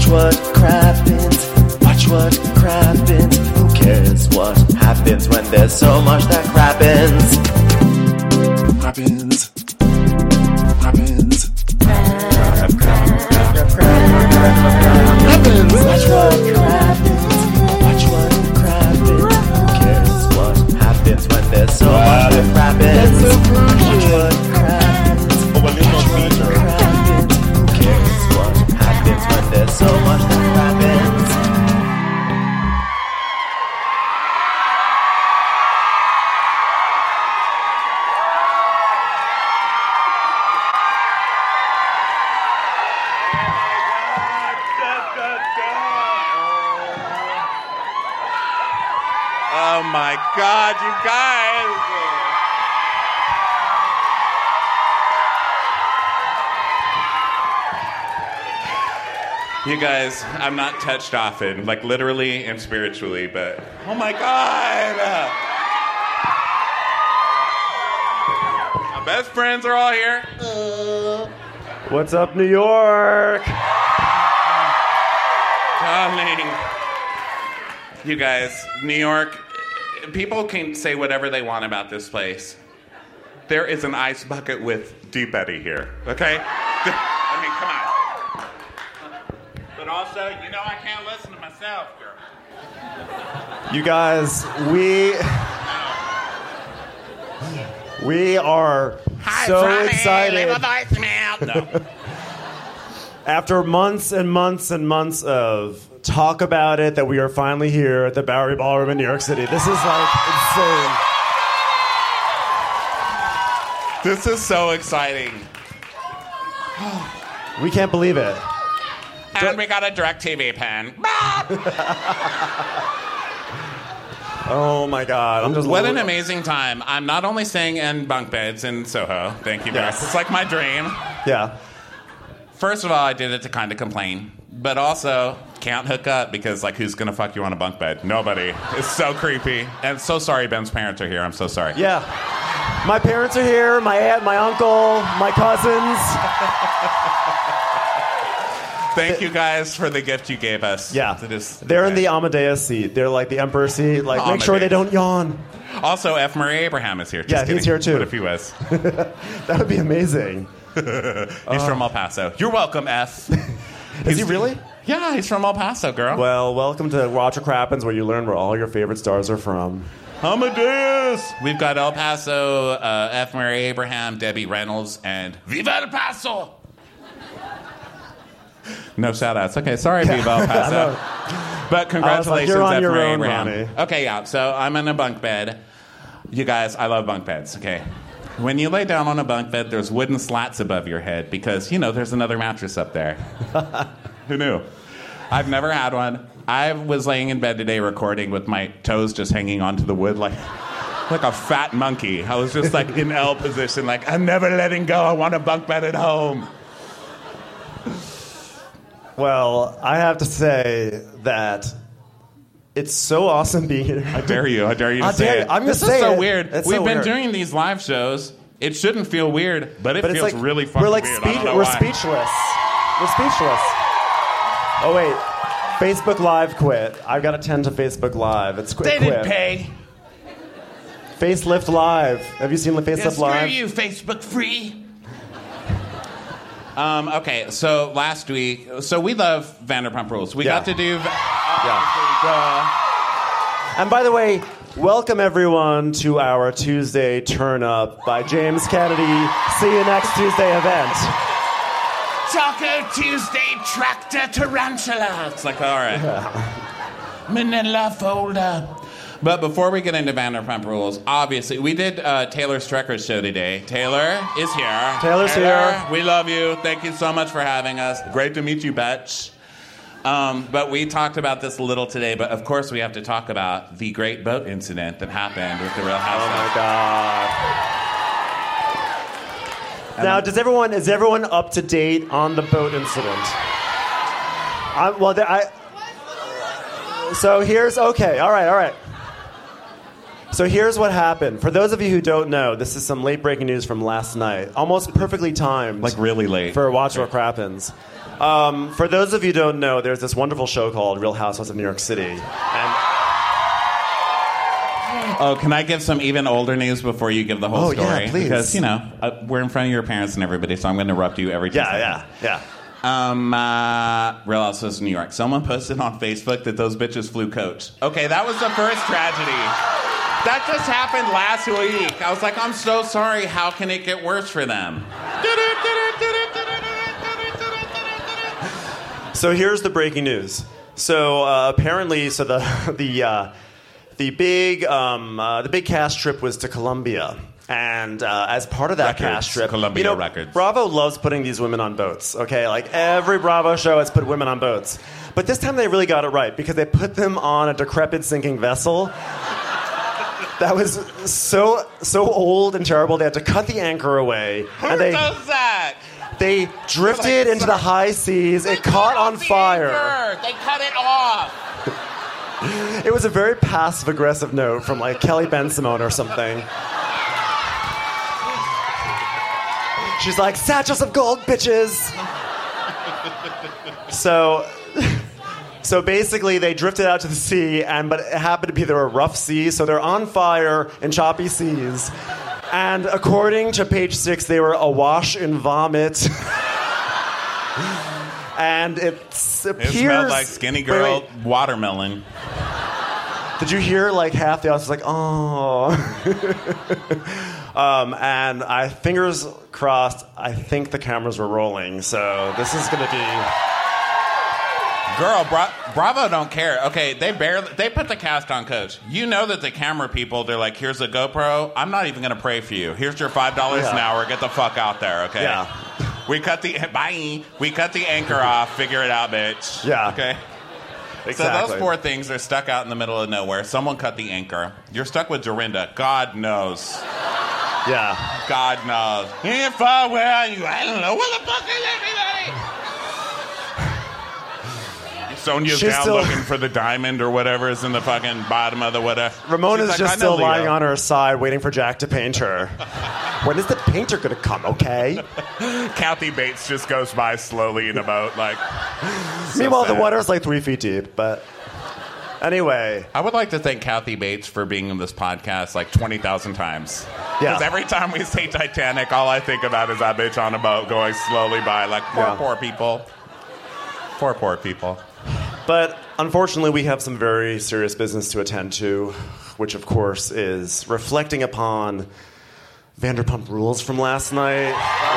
what crappens. Watch what crappens. Who cares what happens when there's so much that crappens? Crappens. Crappens. Crappens. Watch what crappens. Watch what crappens. Who cares what happens when there's so much that crappens? Watch what crappens. Watch what crappens. Who cares what happens when there's so much that crappens? Oh my God, you guys! You guys, I'm not touched often, like literally and spiritually, but oh my God! My best friends are all here. What's up, New York? Darling. You guys, New York, people can say whatever they want about this place. There is an ice bucket with Deep Eddy here, okay? I mean, come on. But also, you know I can't listen to myself, girl. You guys, we are so excited. Leave a voicemail. No. After months and months and months of talk about it, that we are finally here at the Bowery Ballroom in New York City. This is like insane. This is so exciting. We can't believe it. And we got a DirecTV pen. Oh my God. I'm just What an amazing time. I'm not only staying in bunk beds in Soho. Thank you, Beth. Yes. It's like my dream. Yeah. First of all, I did it to kind of complain. But also, can't hook up because, like, who's going to fuck you on a bunk bed? Nobody. It's so creepy. And so sorry Ben's parents are here. I'm so sorry. Yeah. My parents are here, my aunt, my uncle, my cousins. Thank you guys for the gift you gave us. Yeah. They're They're in the Amadeus seat. They're like the Emperor seat. Like, make sure they don't yawn. Also, F. Murray Abraham is here. Just Yeah, kidding. he's here too. What if he was? That would be amazing. He's from El Paso. You're welcome, F. Is he really? Yeah, he's from El Paso, girl. Well, welcome to Watch What Crappens, where you learn where all your favorite stars are from. Amadeus! We've got El Paso, F. Murray Abraham, Debbie Reynolds, and Viva El Paso! No shout-outs. Okay, sorry, Viva El Paso. But congratulations, you're on F. your Murray own, Abraham. Ronnie. Okay, yeah, so I'm in a bunk bed. You guys, I love bunk beds, okay? When you lay down on a bunk bed, there's wooden slats above your head because, you know, there's another mattress up there. Who knew? I've never had one. I was laying in bed today recording with my toes just hanging onto the wood like a fat monkey. I was just like in L position, like, I'm never letting go. I want a bunk bed at home. Well, I have to say that it's so awesome being here. I dare you to say it. I'm gonna this say is so it. weird. It's We've so been weird. doing these live shows. It shouldn't feel weird, but it But it's feels like really fucking we're like weird. I don't know we're why. speechless. We're speechless. Oh wait, Facebook Live quit. I've got to tend to Facebook Live. It's quit. They didn't pay. Facelift Live. Have you seen the Facelift Screw Live? you, Facebook free. Okay, so last week, so we love Vanderpump Rules. We got to do... And by the way, welcome everyone to our Tuesday Turn Up by James Kennedy. See you next Tuesday event. Taco Tuesday Tractor Tarantula. It's like, all right. Manila folder. But before we get into Vanderpump Rules, obviously, we did Taylor Strecker's show today. Taylor is here. Taylor's here. We love you. Thank you so much for having us. Great to meet you, Betch. But we talked about this a little today, but of course we have to talk about the great boat incident that happened with the Real Housewives. Oh my God. Now, is everyone up to date on the boat incident? So here's, okay, all right. So here's what happened. For those of you who don't know, this is some late breaking news from last night. Almost perfectly timed. Like really late. For Watch What Crappens. For those of you who don't know, there's this wonderful show called Real Housewives of New York City. And Oh, can I give some even older news before you give the whole story? Yeah, please. Because, you know, we're in front of your parents and everybody, so I'm going to interrupt you every 2 seconds. Yeah. Real Housewives of New York. Someone posted on Facebook that those bitches flew coach. Okay, that was the first tragedy. That just happened last week. I was like, I'm so sorry. How can it get worse for them? So here's the breaking news. So apparently, the big cast trip was to Colombia. And as part of that cast trip, Columbia Records. Bravo loves putting these women on boats, okay? Like, every Bravo show has put women on boats. But this time they really got it right, because they put them on a decrepit sinking vessel that was so old and terrible, they had to cut the anchor away. Who does that? They drifted into the high seas. It caught on fire. Anchor. They cut it off. It was a very passive-aggressive note from, like, Kelly Ben Simone or something. She's like, satchels of gold, bitches. So basically, they drifted out to the sea, but it happened to be there were rough seas, so they're on fire in choppy seas. And according to Page 6, they were awash in vomit. And it appears... It smelled like Skinny Girl Wait. watermelon. Did you hear, like, half the audience was like, oh... and fingers crossed, I think the cameras were rolling, so this is going to be... Girl, Bravo don't care. Okay, they put the cast on coach. You know that the camera people, they're like, here's a GoPro. I'm not even going to pray for you. Here's your $5 an hour. Get the fuck out there, okay? Yeah. We cut the anchor off. Figure it out, bitch. Yeah. Okay? Exactly. So those four things are stuck out in the middle of nowhere. Someone cut the anchor. You're stuck with Dorinda. God knows. Yeah. God knows. If I were you, I don't know. What the fuck is everybody? Sonia's She's down still... looking for the diamond or whatever is in the fucking bottom of the whatever. Ramona's like, just I know still Leo. lying on her side waiting for Jack to paint her. When is the painter going to come, okay? Kathy Bates just goes by slowly in a boat, like... so Meanwhile, sad. the water's like 3 feet deep, but... Anyway. I would like to thank Kathy Bates for being in this podcast like 20,000 times. Yeah. Because every time we say Titanic, all I think about is that bitch on a boat going slowly by. Like, poor people. Poor people. But unfortunately, we have some very serious business to attend to, which, of course, is reflecting upon Vanderpump Rules from last night,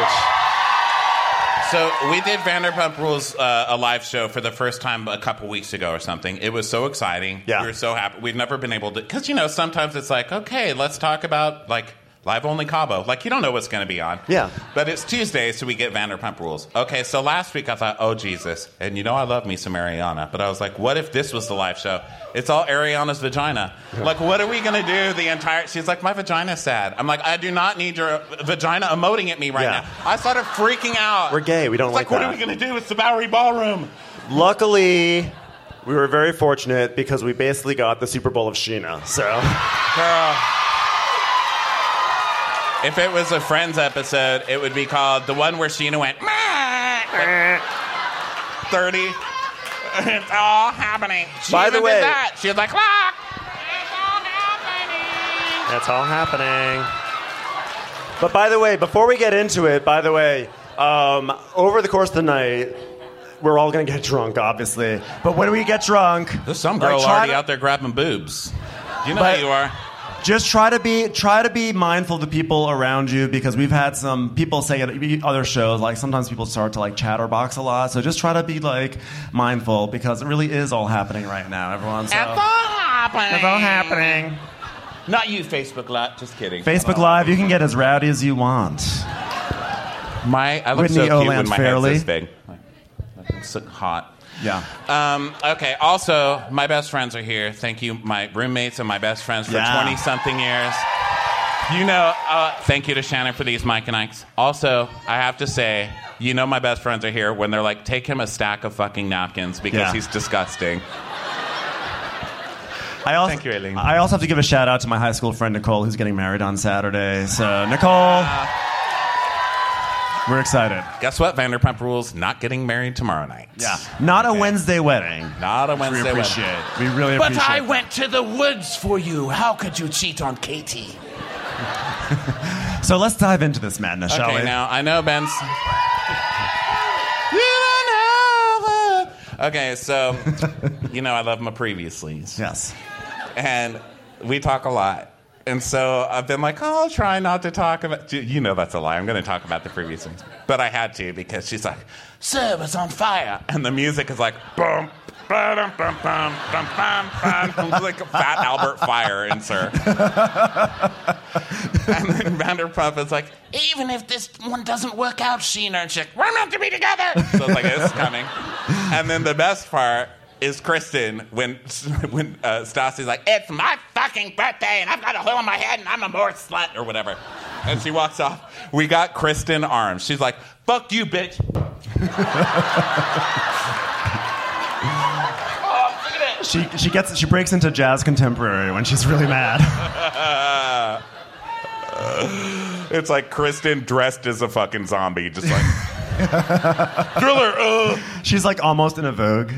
So we did Vanderpump Rules, a live show for the first time a couple weeks ago or something. It was so exciting. Yeah. We were so happy. We've never been able to... Because, you know, sometimes it's like, okay, let's talk about, like, live-only Cabo. Like, you don't know what's going to be on. Yeah. But it's Tuesday, so we get Vanderpump Rules. Okay, so last week I thought, oh, Jesus. And you know I love me some Ariana. But I was like, what if this was the live show? It's all Ariana's vagina. Like, what are we going to do the entire... She's like, my vagina's sad. I'm like, I do not need your vagina emoting at me right now. I started freaking out. We're gay. We don't It's like what that. are we going to do? It's the Bowery Ballroom. Luckily, we were very fortunate because we basically got the Super Bowl of Sheena, so... Girl. If it was a Friends episode, it would be called the one where Sheena went, 30. It's all happening. She By the even way- did that. She was like, look. That's all happening. But by the way, before we get into it, over the course of the night, we're all going to get drunk, obviously. But when we get drunk... There's some girl try already to- out there grabbing boobs. You know But- who you are. Just try to be mindful of the people around you, because we've had some people say at other shows, like, sometimes people start to, like, chatterbox a lot. So just try to be, like, mindful, because it really is all happening right now, everyone. So. It's all happening. It's all happening. Not you, Facebook Live. Just kidding. Facebook Live, you can get as rowdy as you want. I look Whitney so cute when Oland my Fairley. head's this big. I'm so hot. Yeah. Okay, also, my best friends are here. Thank you, my roommates and my best friends for 20-something years. You know, thank you to Shannon for these Mike and Ikes. Also, I have to say, you know my best friends are here when they're like, take him a stack of fucking napkins because he's disgusting. Thank you, Aileen. I also have to give a shout out to my high school friend Nicole, who's getting married on Saturday. So, Nicole, we're excited. Guess what? Vanderpump Rules not getting married tomorrow night. Yeah, not a Wednesday wedding. Not a Wednesday We appreciate wedding. it. We really appreciate But I it. went to the woods for you. How could you cheat on Katie? So let's dive into this madness, shall Okay, we? now I know Ben's. Okay, so I love my previouslys. Yes. And we talk a lot. And so I've been like, I'll try not to talk about... that's a lie. I'm going to talk about the previous ones. But I had to because she's like, Sir was on fire. And the music is like, bum, ba-dum, bum, bum, bum, bum, bum. Like a Fat Albert Fire in Sir. And then Vanderpump is like, even if this one doesn't work out, Sheena. And she's like, we're meant to be together. So it's like, it's coming. And then the best part is Kristen when Stassi's like, it's my fucking birthday and I've got a hole in my head and I'm a more slut or whatever. And she walks off. We got Kristen arms. She's like, fuck you, bitch. She breaks into jazz contemporary when she's really mad. It's like Kristen dressed as a fucking zombie, just like Thriller. She's like almost in a Vogue.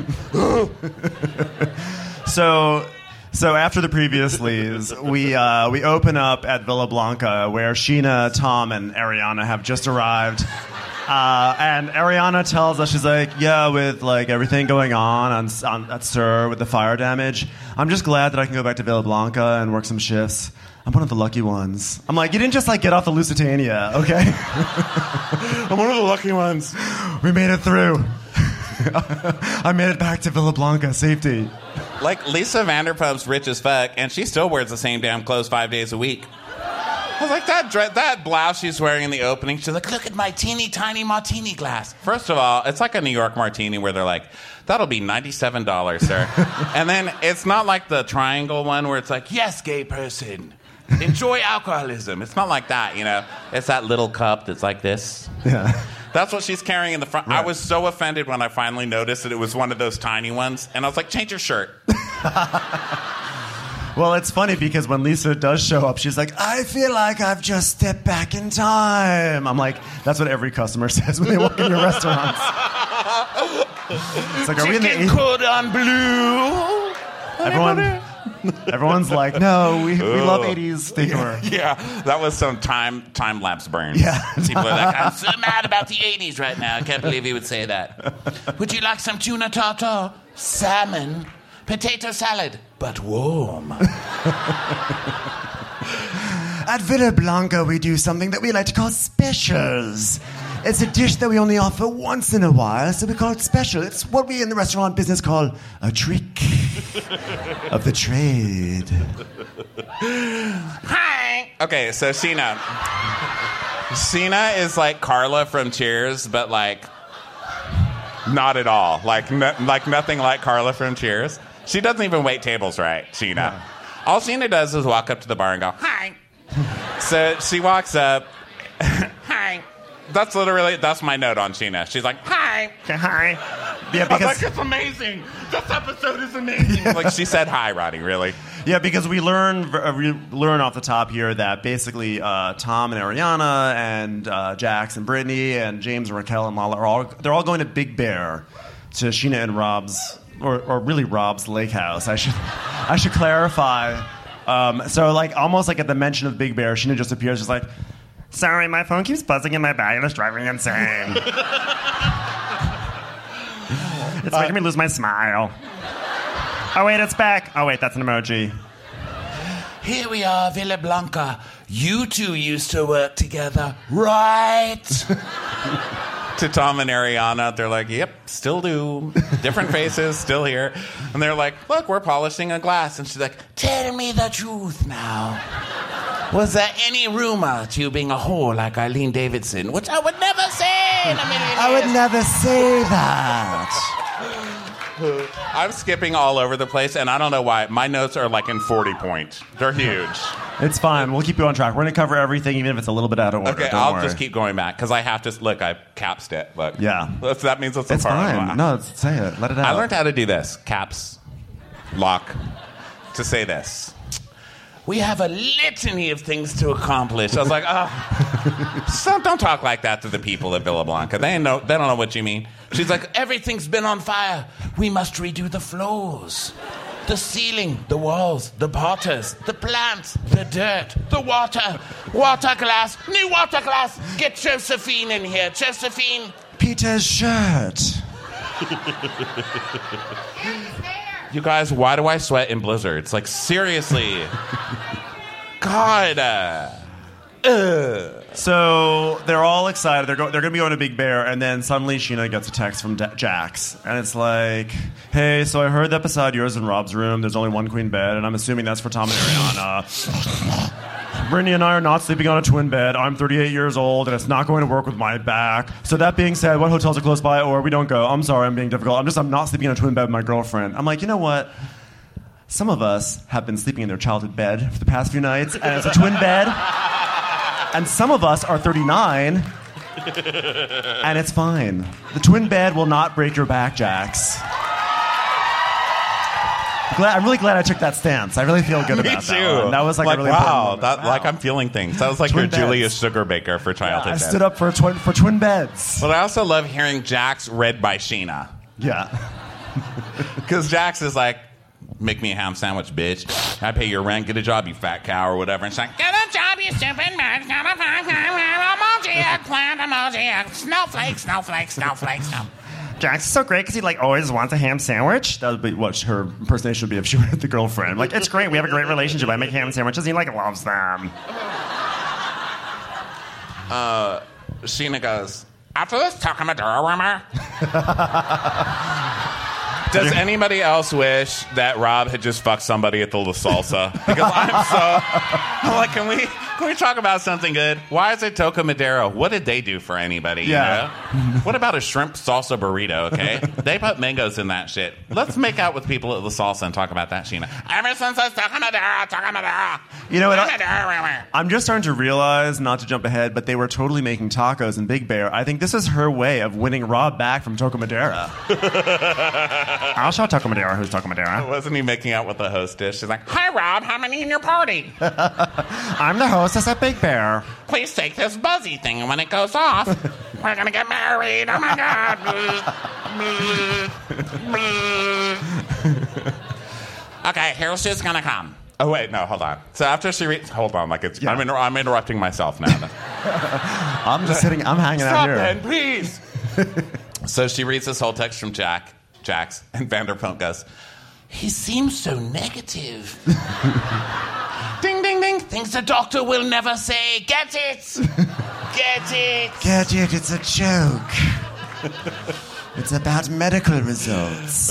So after the previouslys, we open up at Villa Blanca where Sheena, Tom, and Ariana have just arrived. And Ariana tells us, she's like, yeah, with like everything going on at SUR with the fire damage, I'm just glad that I can go back to Villa Blanca and work some shifts. I'm one of the lucky ones. I'm like, you didn't just like get off the Lusitania, okay? I'm one of the lucky ones. We made it through. I made it back to Villa Blanca, safety. Like Lisa Vanderpump's rich as fuck, and she still wears the same damn clothes 5 days a week. I was like, that blouse she's wearing in the opening, she's like, look at my teeny tiny martini glass. First of all, it's like a New York martini where they're like, that'll be $97, sir. And then it's not like the triangle one where it's like, yes, gay person, enjoy alcoholism. It's not like that, It's that little cup that's like this. Yeah. That's what she's carrying in the front. Right. I was so offended when I finally noticed that it was one of those tiny ones. And I was like, change your shirt. Well, it's funny because when Lisa does show up, she's like, I feel like I've just stepped back in time. I'm like, that's what every customer says when they walk in your restaurants. It's like, are we in the Chicken cordon bleu. Everyone's like, no, we love 80s decor. Yeah, that was some time lapse burn. Yeah. People are like, I'm so mad about the 80s right now. I can't believe he would say that. Would you like some tuna tartare? Salmon? Potato salad, but warm. At Villa Blanca, we do something that we like to call specials. It's a dish that we only offer once in a while, so we call it special. It's what we in the restaurant business call a trick of the trade. hi. Okay, so Sheena is like Carla from Cheers, but like not at all. Like nothing like Carla from Cheers. She doesn't even wait tables right, Sheena. Yeah. All Sheena does is walk up to the bar and go, hi. So she walks up, hi. That's my note on Sheena. She's like, hi. Hi. Yeah, I was like, it's amazing. This episode is amazing. Like, she said hi, Roddy, really. Yeah, because we learn off the top here that basically Tom and Ariana and Jax and Brittany and James and Raquel and Lala they're all going to Big Bear to Sheena and Rob's or really Rob's lake house. I should clarify. So like almost like at the mention of Big Bear, Sheena just appears just like, sorry, my phone keeps buzzing in my bag and it's driving me insane. It's making me lose my smile. Oh, wait, it's back. Oh, wait, that's an emoji. Here we are, Villa Blanca. You two used to work together, right? To Tom and Ariana, they're like, yep, still do. Different faces, still here. And they're like, look, we're polishing a glass. And she's like, Tell me the truth now. Was there any rumor to you being a whore like Eileen Davidson? Which I would never say in a million years. I would never say that. I'm skipping all over the place, and I don't know why. My notes are like in 40 point. They're huge. It's fine. We'll keep you on track. We're going to cover everything, even if it's a little bit out of order. Okay, Don't I'll worry. just keep going back, because I have to... Look, I capsed it. Look. Yeah. That means it's It's fine. No, say it. Let it out. I learned how to do this. Caps. Lock. to say this. We have a litany of things to accomplish. I was like, so don't talk like that to the people at Villa Blanca. They don't know what you mean. She's like, everything's been on fire. We must redo the floors, the ceiling, the walls, the potters, the plants, the dirt, the water glass, new water glass. Get Josephine in here. Josephine. Peter's shirt. You guys, why do I sweat in blizzards? Like, seriously. God. So they're all excited. They're going to be going to Big Bear, and then suddenly Sheena gets a text from Jax, and it's like, "Hey, so I heard that beside yours and Rob's room, there's only one queen bed, and I'm assuming that's for Tom and Ariana. Brittany and I are not sleeping on a twin bed. I'm 38 years old, and it's not going to work with my back. So that being said, what hotels are close by, or we don't go? I'm sorry, I'm being difficult. I'm not sleeping in a twin bed with my girlfriend." I'm like, you know what? Some of us have been sleeping in their childhood bed for the past few nights, and it's a twin bed. And some of us are 39, and it's fine. The twin bed will not break your back, Jax. I'm really glad I took that stance. I really feel good about that one. That was like a really important moment. Like I'm feeling things. That was like your Julia Sugarbaker for childhood. I stood up for twin beds. But I also love hearing Jax read by Sheena. Yeah. Because Jax is like, make me a ham sandwich, bitch. I pay your rent. Get a job, you fat cow, or whatever. And she's like, get a job, you stupid bitch. Get a emoji, eggplant, emoji, snowflake, snowflake, snowflake, snowflake. Jax is so great because he like always wants a ham sandwich. That would be what her impersonation would be if she were the girlfriend. Like, it's great. We have a great relationship. I make ham sandwiches. He like loves them. Sheena goes, after this Takamodera rumor, does anybody else wish that Rob had just fucked somebody at the La Salsa? Because I'm like, can we talk about something good? Why is it Toca Madero? What did they do for anybody? Yeah. You know? What about a shrimp salsa burrito, okay? They put mangoes in that shit. Let's make out with people at La Salsa and talk about that, Sheena. Ever since I Toca Madero. You know what? I'm just starting to realize, not to jump ahead, but they were totally making tacos in Big Bear. I think this is her way of winning Rob back from Toca Madera. I'll show Toca Madera who's Toca Madera. Wasn't he making out with the hostess? She's like, hi, Rob, how many in your party? I'm the hostess at Big Bear. Please take this buzzy thing, and when it goes off, we're going to get married. Oh, my God. Okay, here's who's going to come. Oh, wait, no, hold on. So after she reads... Hold on, like it's... Yeah. I'm interrupting myself now. I'm just sitting... I'm hanging out here. Stop, Ben, please. So she reads this whole text from Jax, and Vanderpump goes, he seems so negative. Ding, ding, ding. Things the doctor will never say. Get it. Get it. Get it. It's a joke. It's about medical results.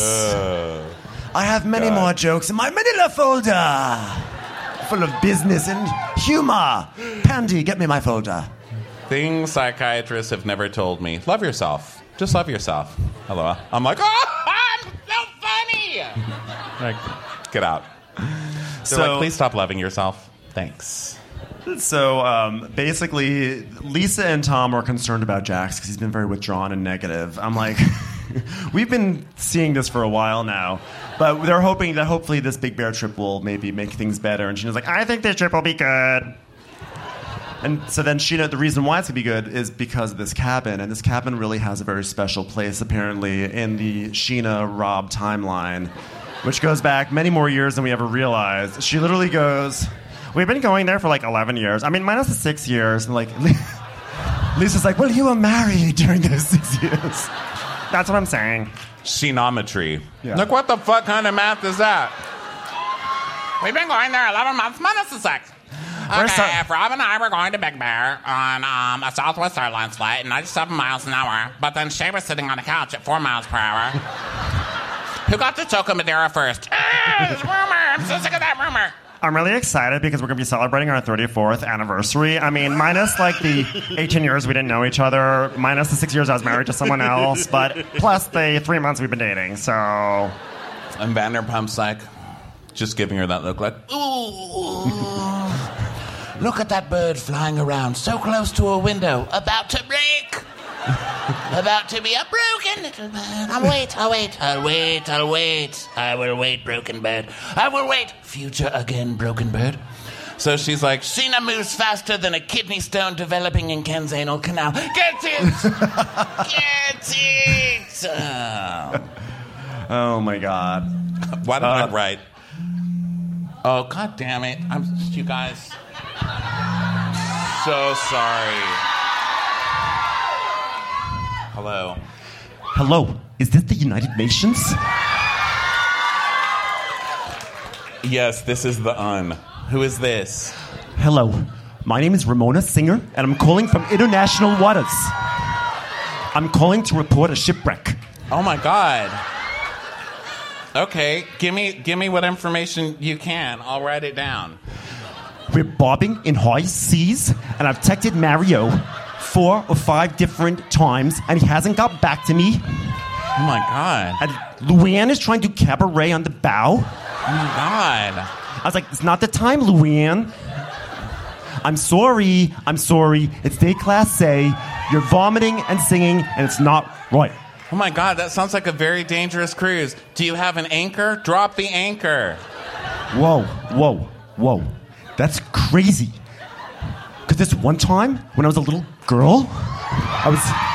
I have many more jokes in my manila folder. Full of business and humor. Pandy, get me my folder. Things psychiatrists have never told me. Love yourself. Just love yourself. Hello. I'm like, oh, I'm so funny. Like, get out. They're like, please stop loving yourself. Thanks. So basically, Lisa and Tom are concerned about Jax because he's been very withdrawn and negative. I'm like, we've been seeing this for a while now, but they're hoping that hopefully this Big Bear trip will maybe make things better. And Sheena's like, I think this trip will be good. And so then Sheena, the reason why it's going to be good is because of this cabin. And this cabin really has a very special place, apparently, in the Sheena-Rob timeline, which goes back many more years than we ever realized. She literally goes, we've been going there for like 11 years. I mean, minus the 6 years. And like, Lisa's like, well, you were married during those 6 years. That's what I'm saying. Sheenometry. Yeah. Look, what the fuck kind of math is that? We've been going there 11 months minus the 6. Okay, if Rob and I were going to Big Bear on a Southwest Airlines flight at 97 miles an hour, but then Shay was sitting on the couch at 4 miles per hour. Who got to Toca Madera first? It's rumor. I'm so sick of that rumor. I'm really excited because we're going to be celebrating our 34th anniversary. I mean, minus like the 18 years we didn't know each other, minus the 6 years I was married to someone else, but plus the 3 months we've been dating, so... And Vanderpump's like, just giving her that look like, ooh. Look at that bird flying around so close to a window, about to break. About to be a broken little bird. I'll wait. I will wait, broken bird. I will wait. Future again, broken bird. So she's like, Sheena moves faster than a kidney stone developing in Ken's anal canal. Get it! Get it! Oh my God. why did I write? Oh, God damn it. You guys. So sorry. Hello. Hello, is this the United Nations? Yes, this is the Who is this? Hello, my name is Ramona Singer, and I'm calling from international waters. I'm calling to report a shipwreck. Oh my God. Okay, give me what information you can. I'll write it down. We're bobbing in high seas, and I've texted Mario 4 or 5 different times, and he hasn't got back to me. Oh my God. And Luann is trying to cabaret on the bow. Oh my God. I was like, it's not the time, Luann. I'm sorry. It's day class A. You're vomiting and singing, and it's not right. Oh my God, that sounds like a very dangerous cruise. Do you have an anchor? Drop the anchor. Whoa. That's crazy. Because this one time, when I was a little girl, I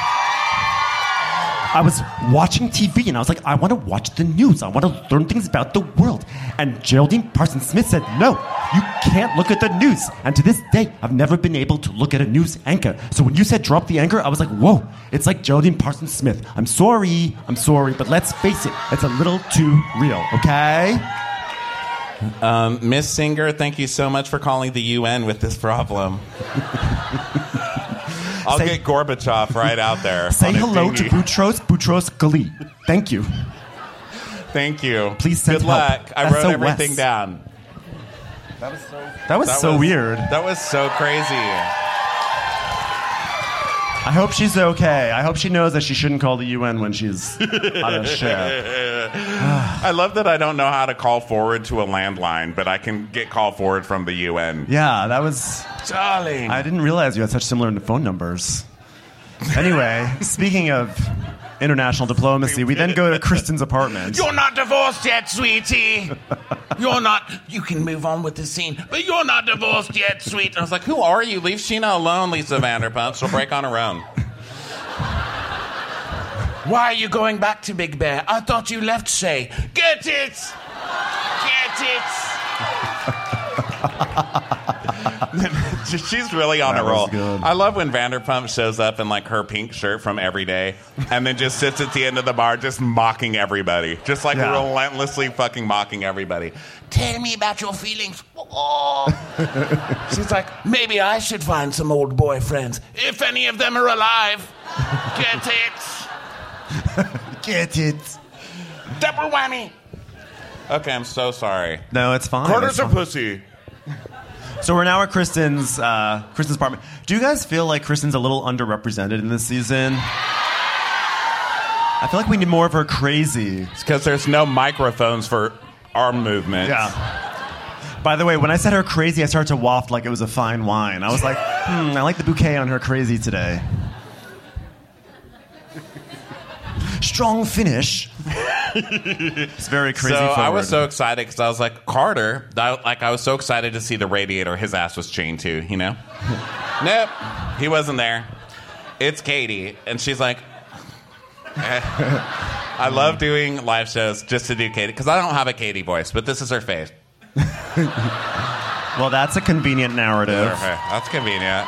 was watching TV, and I was like, I want to watch the news. I want to learn things about the world. And Geraldine Parsons Smith said, no, you can't look at the news. And to this day, I've never been able to look at a news anchor. So when you said drop the anchor, I was like, whoa, it's like Geraldine Parsons Smith. I'm sorry, but let's face it, it's a little too real, okay? Miss Singer, thank you so much for calling the UN with this problem. I'll get Gorbachev right out there. Say hello to Boutros Ghali. Thank you. Thank you. Please send Good help. luck. I wrote everything down. That was so weird. That was so crazy. I hope she's okay. I hope she knows that she shouldn't call the UN when she's on a ship. I love that I don't know how to call forward to a landline, but I can get call forward from the UN. Yeah, that was... Darling. I didn't realize you had such similar phone numbers. Anyway, speaking of international diplomacy, we then go to Kristen's apartment. You're not divorced yet, sweetie. You're not. You can move on with the scene, but you're not divorced yet, sweet. I was like, who are you? Leave Sheena alone, Lisa Vanderpump. She'll break on her own. Why are you going back to Big Bear? I thought you left Shay. Get it! She's really on a roll. Good. I love when Vanderpump shows up in like her pink shirt from Every Day and then just sits at the end of the bar just mocking everybody. Just like relentlessly fucking mocking everybody. Tell me about your feelings. Oh. She's like, maybe I should find some old boyfriends, if any of them are alive. Get it? Get it. Double whammy. Okay, I'm so sorry. No, it's fine. Quarters of pussy. So we're now at Kristen's apartment. Do you guys feel like Kristen's a little underrepresented in this season? I feel like we need more of her crazy. It's because there's no microphones for arm movements. Yeah. By the way, when I said her crazy, I started to waft like it was a fine wine. I was like, I like the bouquet on her crazy today. Strong finish. It's very crazy. So forward. I was so excited because I was like, Carter. I was so excited to see the radiator his ass was chained to. You know? Nope, he wasn't there. It's Katie, and she's like, I love doing live shows just to do Katie because I don't have a Katie voice, but this is her face. Well, that's a convenient narrative. That's convenient.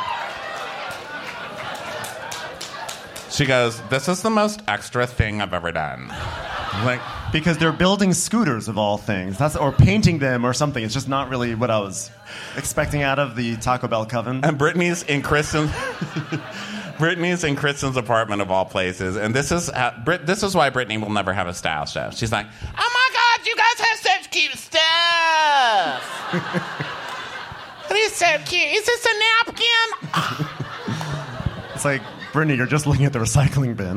She goes, this is the most extra thing I've ever done. Like, because they're building scooters of all things. Or painting them or something. It's just not really what I was expecting out of the Taco Bell coven. And Brittany's in Kristen's apartment of all places. And this is why Brittany will never have a style show. She's like, oh my God, you guys have such cute stuff. It is so cute. Is this a napkin? It's like, Brittany, you're just looking at the recycling bin.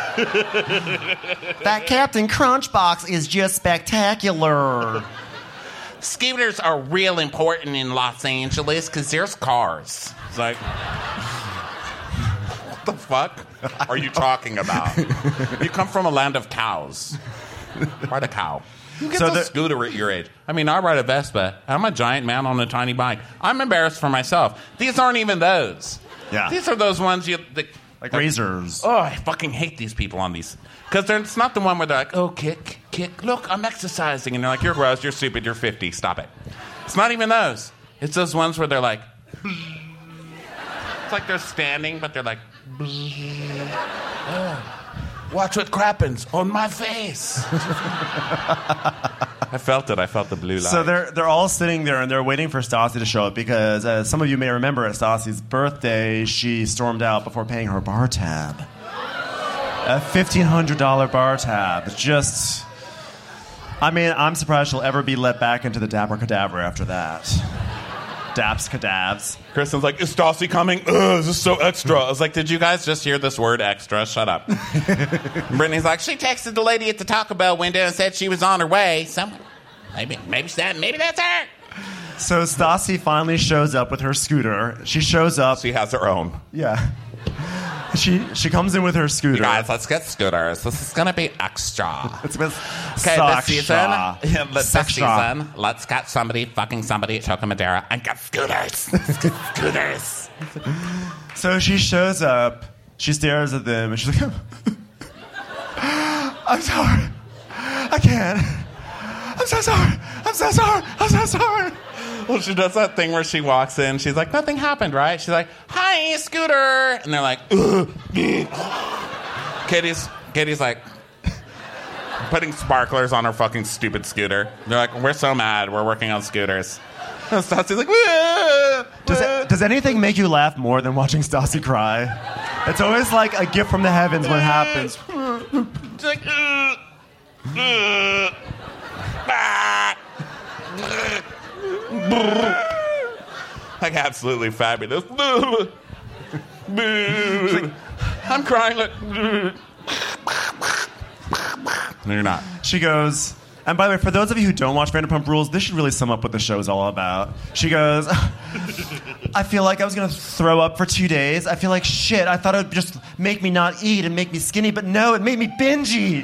That Captain Crunch box is just spectacular. Scooters are real important in Los Angeles because there's cars. it's like, what the fuck are you talking about? You come from a land of cows. Ride a cow. Who gets a scooter at your age? I mean, I ride a Vespa. I'm a giant man on a tiny bike. I'm embarrassed for myself. These aren't even those. Yeah. These are those ones like razors. Oh, I fucking hate these people on these. Because it's not the one where they're like, oh, kick. Look, I'm exercising. And they're like, you're gross, you're stupid, you're 50. Stop it. It's not even those. It's those ones where they're like, it's like they're standing, but they're like, watch what crappens on my face. I felt it. I felt the blue light. So they're all sitting there and they're waiting for Stassi to show up because, as some of you may remember, at Stassi's birthday, she stormed out before paying her bar tab. A $1,500 bar tab. Just, I mean, I'm surprised she'll ever be let back into the Dapper Cadaver after that. Daps Cadavs. Kristen's like, is Stassi coming? Ugh, this is so extra. I was like, did you guys just hear this word extra? Shut up. Brittany's like, she texted the lady at the Taco Bell window and said she was on her way. Maybe that's her. So Stassi finally shows up with her scooter. She shows up. She has her own. Yeah. She comes in with her scooter. You guys, let's get scooters. This is going to be extra. It's been okay, this season, let's get somebody at Choco Madera and get scooters. Scooters. So she shows up. She stares at them, and she's like, I'm sorry. I can't. I'm so sorry. I'm so sorry. I'm so sorry. Well, she does that thing where she walks in. She's like, nothing happened, right? She's like, hi, scooter. And they're like, ugh. Katie's like putting sparklers on her fucking stupid scooter. They're like, we're so mad. We're working on scooters. And Stassi's like, Does anything make you laugh more than watching Stassi cry? It's always like a gift from the heavens when it happens. She's like, like absolutely fabulous. Like, I'm crying. Like, no, you're not. She goes, and by the way, for those of you who don't watch Vanderpump Rules, this should really sum up what the show is all about. She goes, I feel like I was going to throw up for 2 days. I feel like shit. I thought it would just make me not eat and make me skinny, but no, it made me binge eat.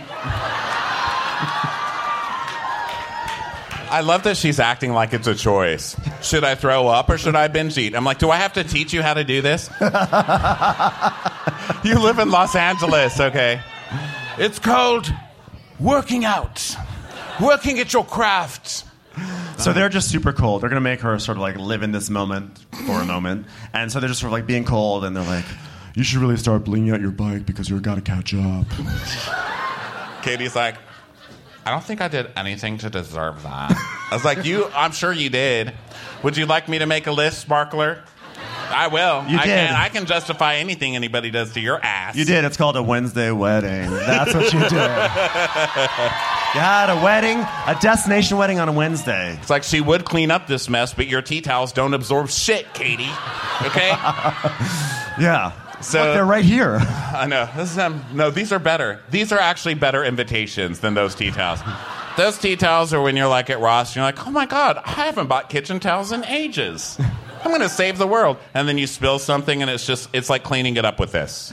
I love that she's acting like it's a choice. Should I throw up or should I binge eat? I'm like, do I have to teach you how to do this? You live in Los Angeles, okay? It's called working out. Working at your craft. So they're just super cold. They're going to make her sort of like live in this moment for a moment. And so they're just sort of like being cold and they're like, you should really start blinging out your bike because you've got to catch up. Katie's like, I don't think I did anything to deserve that. I was like, I'm sure you did. Would you like me to make a list, Sparkler? I will. You did. I can justify anything anybody does to your ass. You did. It's called a Wednesday wedding. That's what you did. You had a wedding, a destination wedding on a Wednesday. It's like she would clean up this mess, but your tea towels don't absorb shit, Katie. Okay? Yeah. So, look, they're right here. I know. No, these are better. These are actually better invitations than those tea towels. Those tea towels are when you're like at Ross, and you're like, oh my God, I haven't bought kitchen towels in ages. I'm going to save the world. And then you spill something, and it's like cleaning it up with this.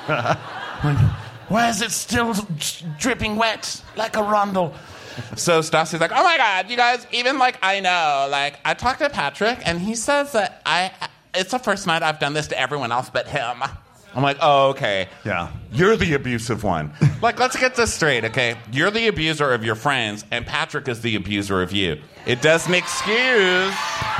Why is it still dripping wet like a rondel? So Stassi's like, oh my God, you guys, even like I know, like I talked to Patrick, and he says that it's the first night I've done this to everyone else but him. I'm like, oh, okay. Yeah. You're the abusive one. Like, let's get this straight, okay? You're the abuser of your friends, and Patrick is the abuser of you. It doesn't excuse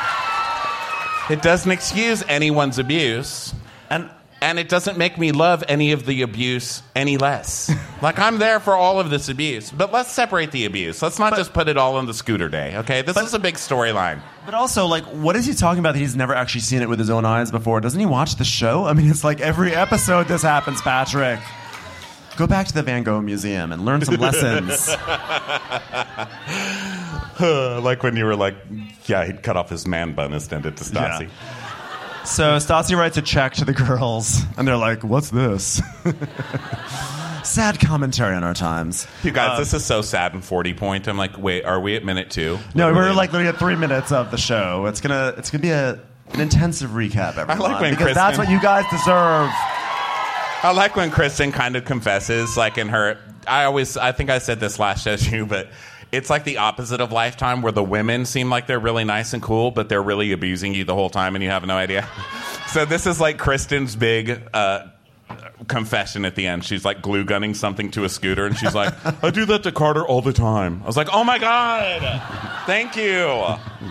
anyone's abuse. And it doesn't make me love any of the abuse any less. Like, I'm there for all of this abuse. But let's separate the abuse. Let's not just put it all on the scooter day, okay? This is a big storyline. But also, like, what is he talking about that he's never actually seen it with his own eyes before? Doesn't he watch the show? I mean, it's like every episode this happens, Patrick. Go back to the Van Gogh Museum and learn some lessons. Like when you were like, yeah, he'd cut off his man bun and send it to Stassi. Yeah. So Stassi writes a check to the girls, and they're like, what's this? Sad commentary on our times. You guys, this is so sad and 40 point. I'm like, wait, are we at minute 2? No, we're like literally at 3 minutes of the show. It's gonna be an intensive recap, everyone. I like when because that's what you guys deserve. I like when Kristen kind of confesses, like in her. I think I said this last show too, but it's like the opposite of Lifetime, where the women seem like they're really nice and cool, but they're really abusing you the whole time, and you have no idea. So this is like Kristen's big confession at the end. She's like glue gunning something to a scooter, and she's like, "I do that to Carter all the time." I was like, "Oh my god, thank you."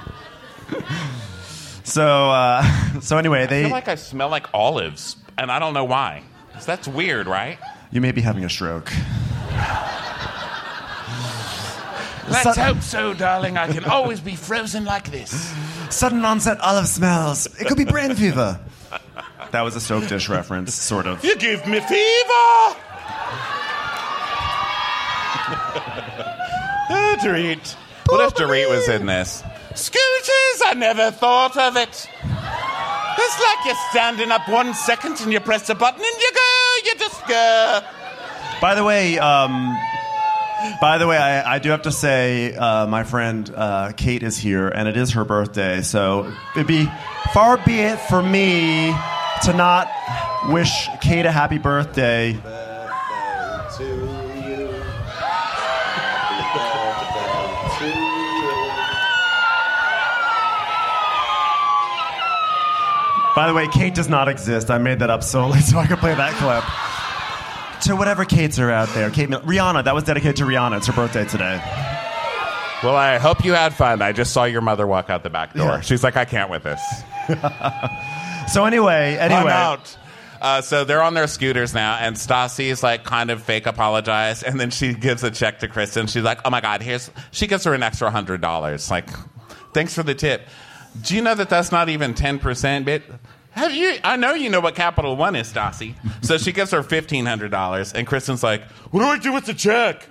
So anyway, I feel like I smell like olives, and I don't know why. That's weird, right? You may be having a stroke. Let's hope so, darling. I can always be frozen like this. Sudden onset olive smells. It could be brain fever. That was a soap dish reference, sort of. You give me fever! Dorit. What if Dorit was in this? Scooters, I never thought of it. It's like you're standing up 1 second and you press a button and you just go. By the way, I do have to say, my friend Kate is here, and it is her birthday, so it'd be far be it for me to not wish Kate a happy birthday. Birthday to you. By the way, Kate does not exist. I made that up solely so I could play that clip. To whatever Kates are out there. Rihanna, that was dedicated to Rihanna. It's her birthday today. Well, I hope you had fun. I just saw your mother walk out the back door. Yeah. She's like, I can't with this. So anyway. I'm out. So they're on their scooters now, and Stassi's like kind of fake apologized, and then she gives a check to Kristen. She's like, oh my God, she gives her an extra $100. Like, thanks for the tip. Do you know that that's not even 10%, bit? I know you know what Capital One is, Stassi. So she gives her $1,500, and Kristen's like, what do I do with the check?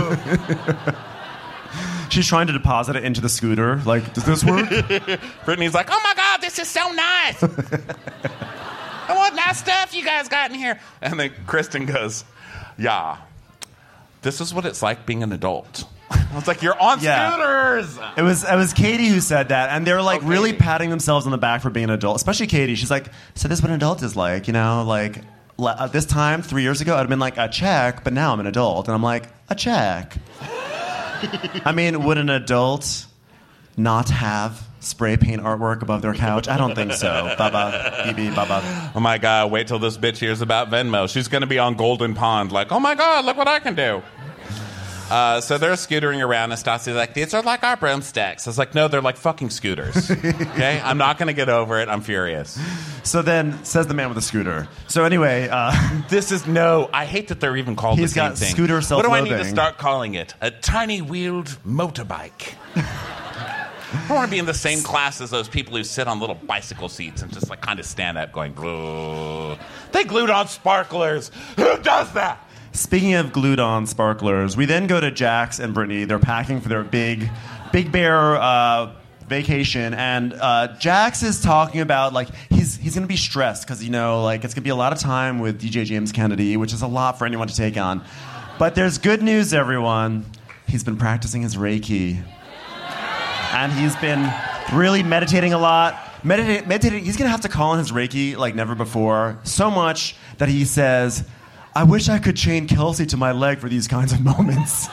She's trying to deposit it into the scooter. Like, does this work? Brittany's like, oh my God, this is so nice. What nice stuff you guys got in here. And then Kristen goes, yeah, this is what it's like being an adult. I was like, you're on scooters. It was Katie who said that, and they were like really patting themselves on the back for being an adult. Especially Katie. She's like, so this is what an adult is like, you know? Like, this time, 3 years ago, I'd have been like, a check, but now I'm an adult. And I'm like, a check. I mean, would an adult not have spray paint artwork above their couch? I don't think so. Baba, Bibi, Baba. Oh my God, wait till this bitch hears about Venmo. She's going to be on Golden Pond like, oh my God, look what I can do. So they're scootering around, and Stassi's like, these are like our broomsticks. I was like, no, they're like fucking scooters. Okay? I'm not going to get over it. I'm furious. So then, says the man with the scooter. So anyway, I hate that they're even called the same thing. He's got scooter self-loathing. What do I need to start calling it? A tiny-wheeled motorbike. I don't want to be in the same class as those people who sit on little bicycle seats and just like kind of stand up going, "Ugh." They glued on sparklers. Who does that? Speaking of glued on sparklers, we then go to Jax and Brittany. They're packing for their Big Bear vacation, and Jax is talking about like he's going to be stressed because, you know, like it's going to be a lot of time with DJ James Kennedy, which is a lot for anyone to take on. But there's good news, everyone. He's been practicing his Reiki. And he's been really meditating a lot. Meditating. He's going to have to call on his Reiki like never before. So much that he says, I wish I could chain Kelsey to my leg for these kinds of moments.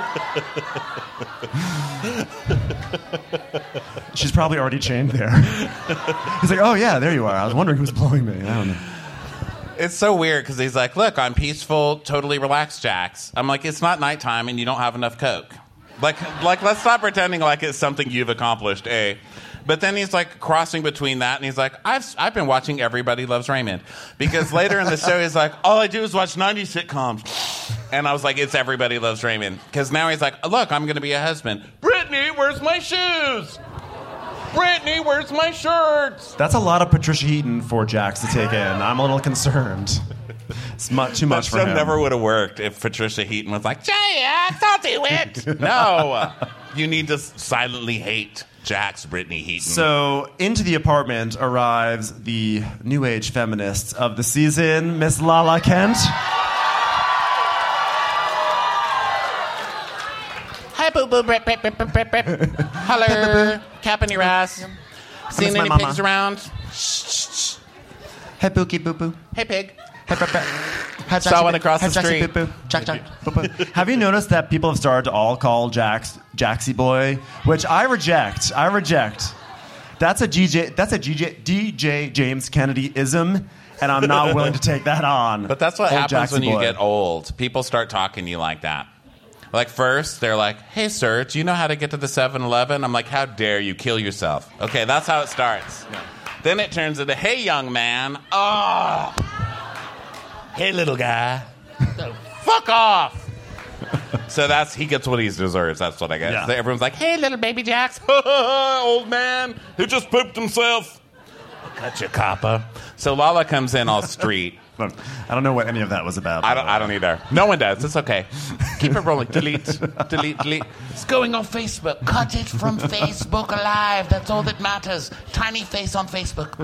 She's probably already chained there. He's like, oh yeah, there you are. I was wondering who's blowing me. I don't know. It's so weird because he's like, look, I'm peaceful, totally relaxed, Jax. I'm like, it's not nighttime and you don't have enough Coke. Like, let's stop pretending like it's something you've accomplished, A. But then he's like crossing between that, and he's like, I've been watching Everybody Loves Raymond. Because later in the show, he's like, all I do is watch 90 sitcoms. And I was like, it's Everybody Loves Raymond. Because now he's like, look, I'm going to be a husband. Brittany, where's my shoes? Brittany, where's my shirts? That's a lot of Patricia Heaton for Jax to take in. I'm a little concerned. It's too much for him. That never would have worked if Patricia Heaton was like, Jax, I'll do it. No. You need to silently hate Jax Brittany Heaton. So into the apartment arrives the new age feminist of the season, Miss Lala Kent. Hi, boo-boo. Hello. Cap in your ass. Seen any pigs around? Hey, Pookie Boo Boo. Hey, pig. Hey, Saw one across the Jaxie, street. boo, boo. Jack. Boo, boo. Have you noticed that people have started to all call Jaxie Boy, which I reject. That's a DJ James Kennedy-ism, and I'm not willing to take that on. But that's what Old happens Jaxie when you Boy. get old. People start talking to you like that. Like, first, they're like, hey, sir, do you know how to get to the 7-Eleven? I'm like, how dare you kill yourself? Okay, that's how it starts. Yeah. Then it turns into, hey, young man. Oh. Hey, little guy. Fuck off. So he gets what he deserves. That's what I get. Yeah. So everyone's like, hey, little baby Jax. Old man who just pooped himself. Cut your copper. So Lala comes in all street. I don't know what any of that was about. I don't either. No one does. It's okay. Keep it rolling. Delete. It's going on Facebook. Cut it from Facebook Live. That's all that matters. Tiny face on Facebook.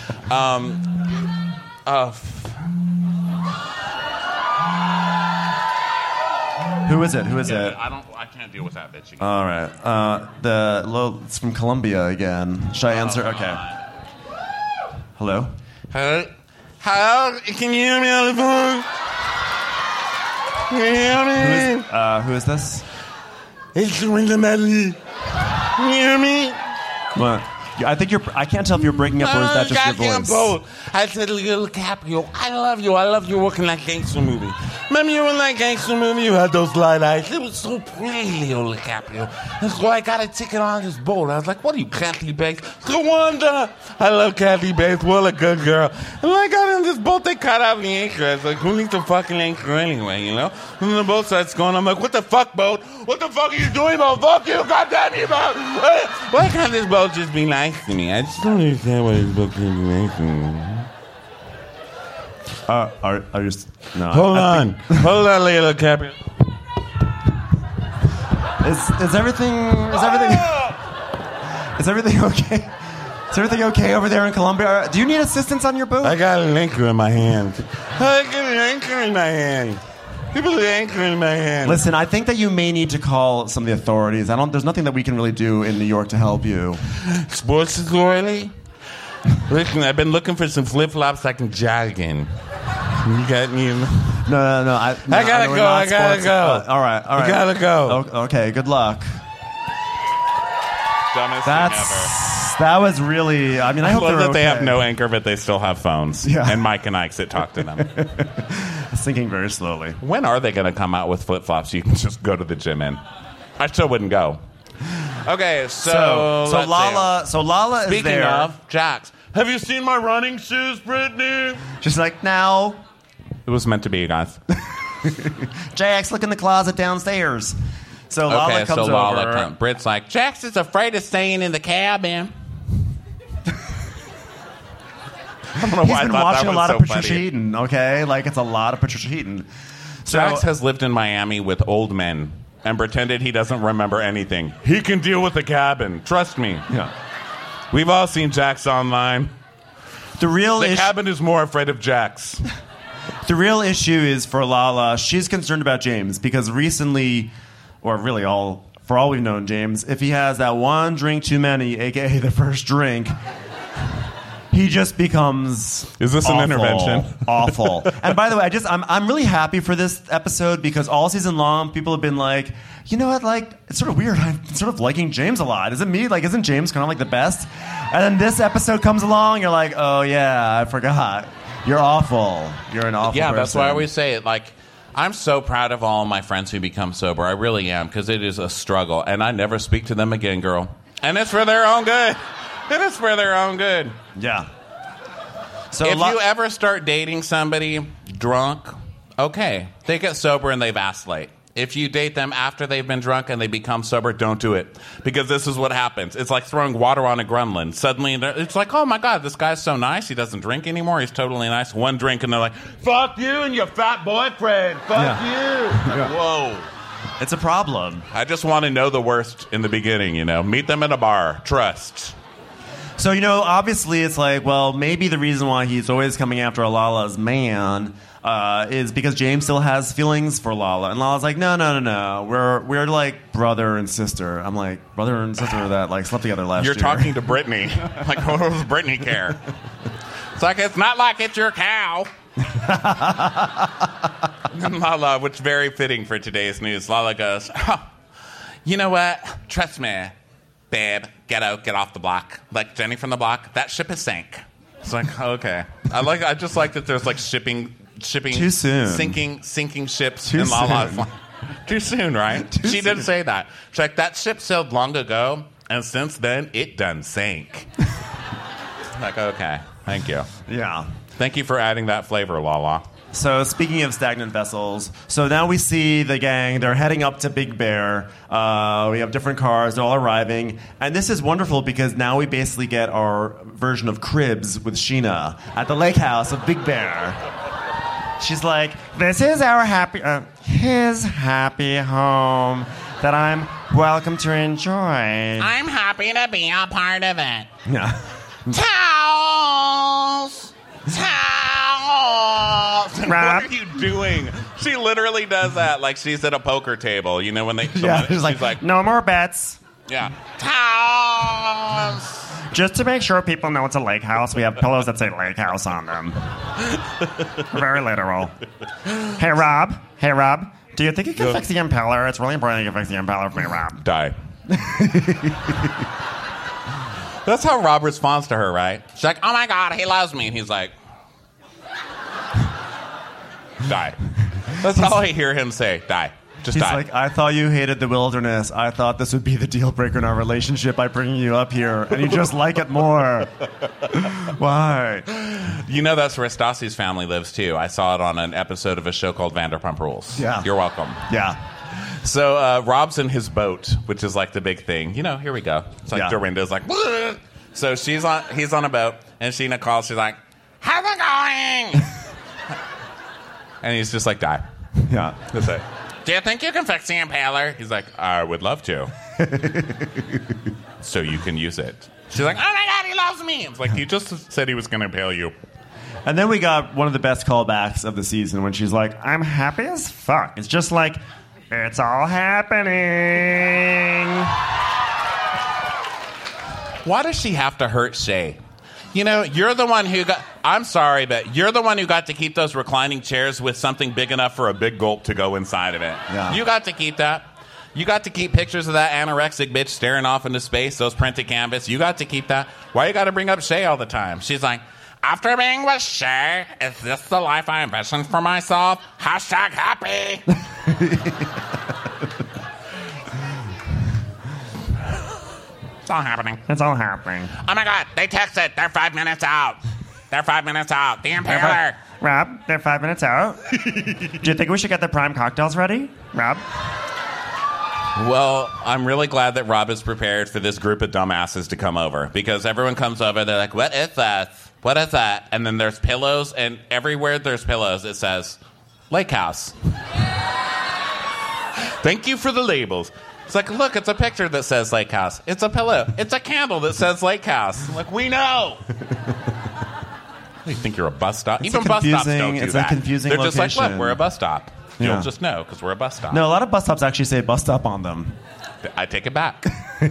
Who is it? I can't deal with that bitch again. All right. It's from Colombia again. Should I answer? Okay. Hello? Hello? Can you hear me on the phone? Can you hear me? Who is this? It's Linda Medley. Can you hear me? What? I think I can't tell if you're breaking up or is that just your voice? Both. I said, Lil Caprio, I love you. I love you working that gangster movie. Remember you were in that gangster movie? You had those light eyes. It was so pretty, Lil Caprio. That's why I got a ticket on this boat. I was like, what are you, Kathy Bates? Rwanda. I love Kathy Bates. What a good girl. And when I got on this boat, they cut out the anchor. I was like, who needs the fucking anchor anyway, you know? And then the boat starts going. I'm like, what the fuck, boat? What the fuck are you doing, boat? Fuck you, goddamn you, boat. Why can't this boat just be nice to me? I just don't understand why this boat can't be nice to me. Are you? No. Hold on, Lil Caprio. Is everything okay? Is everything okay over there in Colombia? Do you need assistance on your boat? I got an anchor in my hand. I got an anchor in my hand. Give me the anchor in my hand. Listen, I think that you may need to call some of the authorities. There's nothing that we can really do in New York to help you. Sports Authority? Listen, I've been looking for some flip-flops I can jog in. You got me? No. I gotta go. All right. I gotta go. Okay, good luck. Dumbest thing ever. That was really. I mean, I hope love they're that they okay. have no anchor, but they still have phones. Yeah. And Mike and Ike sit talk to them. It's thinking very slowly. When are they going to come out with flip-flops you can just go to the gym in? I still wouldn't go. Okay, so Lala is there. Speaking of Jax, have you seen my running shoes, Brittany? Just like now. It was meant to be, guys. Jax, look in the closet downstairs. So Lala comes over. Britt's like, Jax is afraid of staying in the cabin. I don't know He's why been I thought watching that a lot was of so Patricia funny. Heaton, okay? Like, it's a lot of Patricia Heaton. So, Jax has lived in Miami with old men and pretended he doesn't remember anything. He can deal with the cabin. Trust me. yeah. We've all seen Jax online. The cabin is more afraid of Jax. The real issue is for Lala, she's concerned about James because recently, or really for all we've known James, if he has that one drink too many, a.k.a. the first drink, he just becomes Is this awful, an intervention? Awful. And by the way, I'm really happy for this episode because all season long people have been like, you know what, like, it's sort of weird. I'm sort of liking James a lot. Is it me? Like, isn't James kind of like the best? And then this episode comes along, you're like, oh yeah, I forgot. You're awful. You're an awful person. That's why I always say it. Like, I'm so proud of all my friends who become sober. I really am, because it is a struggle. And I never speak to them again, girl. And it's for their own good. It is for their own good. Yeah. So if you ever start dating somebody drunk, okay, they get sober and they vacillate. If you date them after they've been drunk and they become sober, don't do it. Because this is what happens. It's like throwing water on a gremlin. Suddenly, it's like, oh my God, this guy's so nice. He doesn't drink anymore. He's totally nice. One drink and they're like, fuck you and your fat boyfriend. Fuck you. Yeah. Whoa. It's a problem. I just want to know the worst in the beginning, you know. Meet them in a bar. Trust. So, you know, obviously it's like, well, maybe the reason why he's always coming after Lala's man is because James still has feelings for Lala. And Lala's like, no. We're like brother and sister. I'm like, brother and sister that like slept together last year. You're talking to Brittany. Like, what does Brittany care? It's like, it's not like it's your cow. And Lala, which is very fitting for today's news, Lala goes, oh, you know what? Trust me, babe, get off the block. Like Jenny from the block, that ship has sank. It's like, okay. I just like that there's like shipping Too soon. sinking ships Too in Lala's soon. line. Too soon, right? She didn't say that. She's like, that ship sailed long ago, and since then, it done sank. Like, okay, thank you. Yeah. Thank you for adding that flavor, Lala. So speaking of stagnant vessels, so now we see the gang. They're heading up to Big Bear. We have different cars. They're all arriving. And this is wonderful because now we basically get our version of Cribs with Sheena at the lake house of Big Bear. She's like, this is our his happy home that I'm welcome to enjoy. I'm happy to be a part of it. Yeah. Towels! Towels! What Rob? are you doing? She literally does that like she's at a poker table. You know when they... Yeah, she's like, no more bets. yeah. Towels! Just to make sure people know it's a lake house, we have pillows that say lake house on them. Very literal. Hey, Rob. Do you think you can fix the impeller? It's really important you can fix the impeller for me, Rob. Die. That's how Rob responds to her, right? She's like, oh my God, he loves me. And he's like, die. That's all I hear him say. Die. Just He's die. like, I thought you hated the wilderness. I thought this would be the deal breaker in our relationship by bringing you up here, and you just like it more. Why? You know that's where Stassi's family lives, too. I saw it on an episode of a show called Vanderpump Rules. Yeah. You're welcome. Yeah. So Rob's in his boat, which is like the big thing. You know, here we go. It's like Yeah. Dorinda's like, "Bleh." So he's on a boat, and Sheena calls. She's like, how's it going? And he's just like, die. Yeah. That's it. Do you think you can fix the impaler? He's like, I would love to. So you can use it. She's like, oh my God, he loves me. It's like, he just said he was going to impale you. And then we got one of the best callbacks of the season when she's like, I'm happy as fuck. It's just like, it's all happening. Why does she have to hurt Shay? You know, you're the one who got... I'm sorry, but you're the one who got to keep those reclining chairs with something big enough for a big gulp to go inside of it. Yeah. You got to keep that. You got to keep pictures of that anorexic bitch staring off into space, those printed canvas. You got to keep that. Why you got to bring up Shay all the time? She's like, after being with Shay, is this the life I envisioned for myself? Hashtag happy. It's all happening. It's all happening. Oh my God, they texted. They're 5 minutes out. They're 5 minutes out. The impaler. Rob, they're 5 minutes out. Do you think we should get the prime cocktails ready? Rob? Well, I'm really glad that Rob is prepared for this group of dumbasses to come over, because everyone comes over, they're like, what is that? What is that? And then there's pillows, and everywhere there's pillows, it says, Lake House. Thank you for the labels. It's like, look, it's a picture that says Lake House. It's a pillow. It's a candle that says Lake House. I'm like, we know. You think you're a bus stop? It's Even bus stops don't do it's that. a confusing They're just like, location. look, we're a bus stop. Yeah. You'll just know because we're a bus stop. No, a lot of bus stops actually say bus stop on them. I take it back.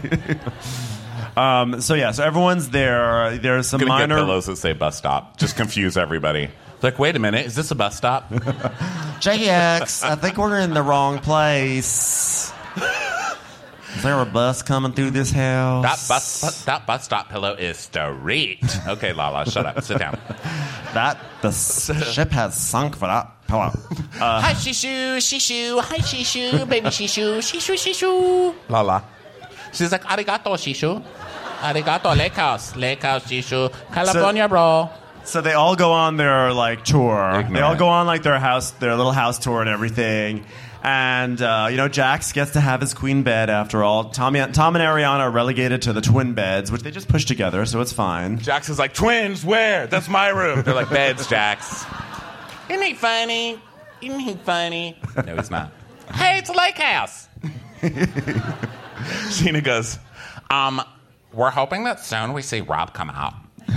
So everyone's there. There's some I'm gonna minor get pillows that say bus stop. Just confuse everybody. It's like, wait a minute, is this a bus stop? JX, I think we're in the wrong place. Is there a bus coming through this house? That bus stop pillow is straight. Okay, Lala, shut up. Sit down. The ship has sunk for that pillow. Hi, Shishu, Shishu. Hi, Shishu. Baby Shishu. Shishu, Shishu. Lala. She's like, arigato, Shishu. Arigato, Lake House. Lake House, Shishu. California, bro. So they all go on their tour. Ignorant. They all go on their little house tour and everything. And Jax gets to have his queen bed after all. Tom and Ariana are relegated to the twin beds, which they just push together, so it's fine. Jax is like, twins, where? That's my room. They're like, beds, Jax. Isn't he funny? Isn't he funny? No, he's not. Hey, it's a Lake House. Sheena goes, we're hoping that soon we see Rob come out.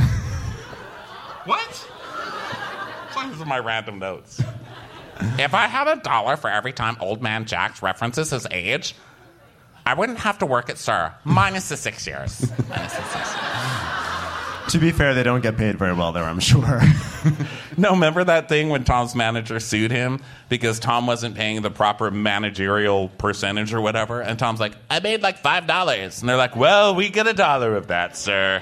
What? These are my random notes. If I had $1 for every time old man Jax references his age, I wouldn't have to work at SUR. Minus the 6 years. Minus the 6 years. To be fair, they don't get paid very well there, I'm sure. No, remember that thing when Tom's manager sued him because Tom wasn't paying the proper managerial percentage or whatever? And Tom's like, I made like $5. And they're like, well, we get $1 of that, sir.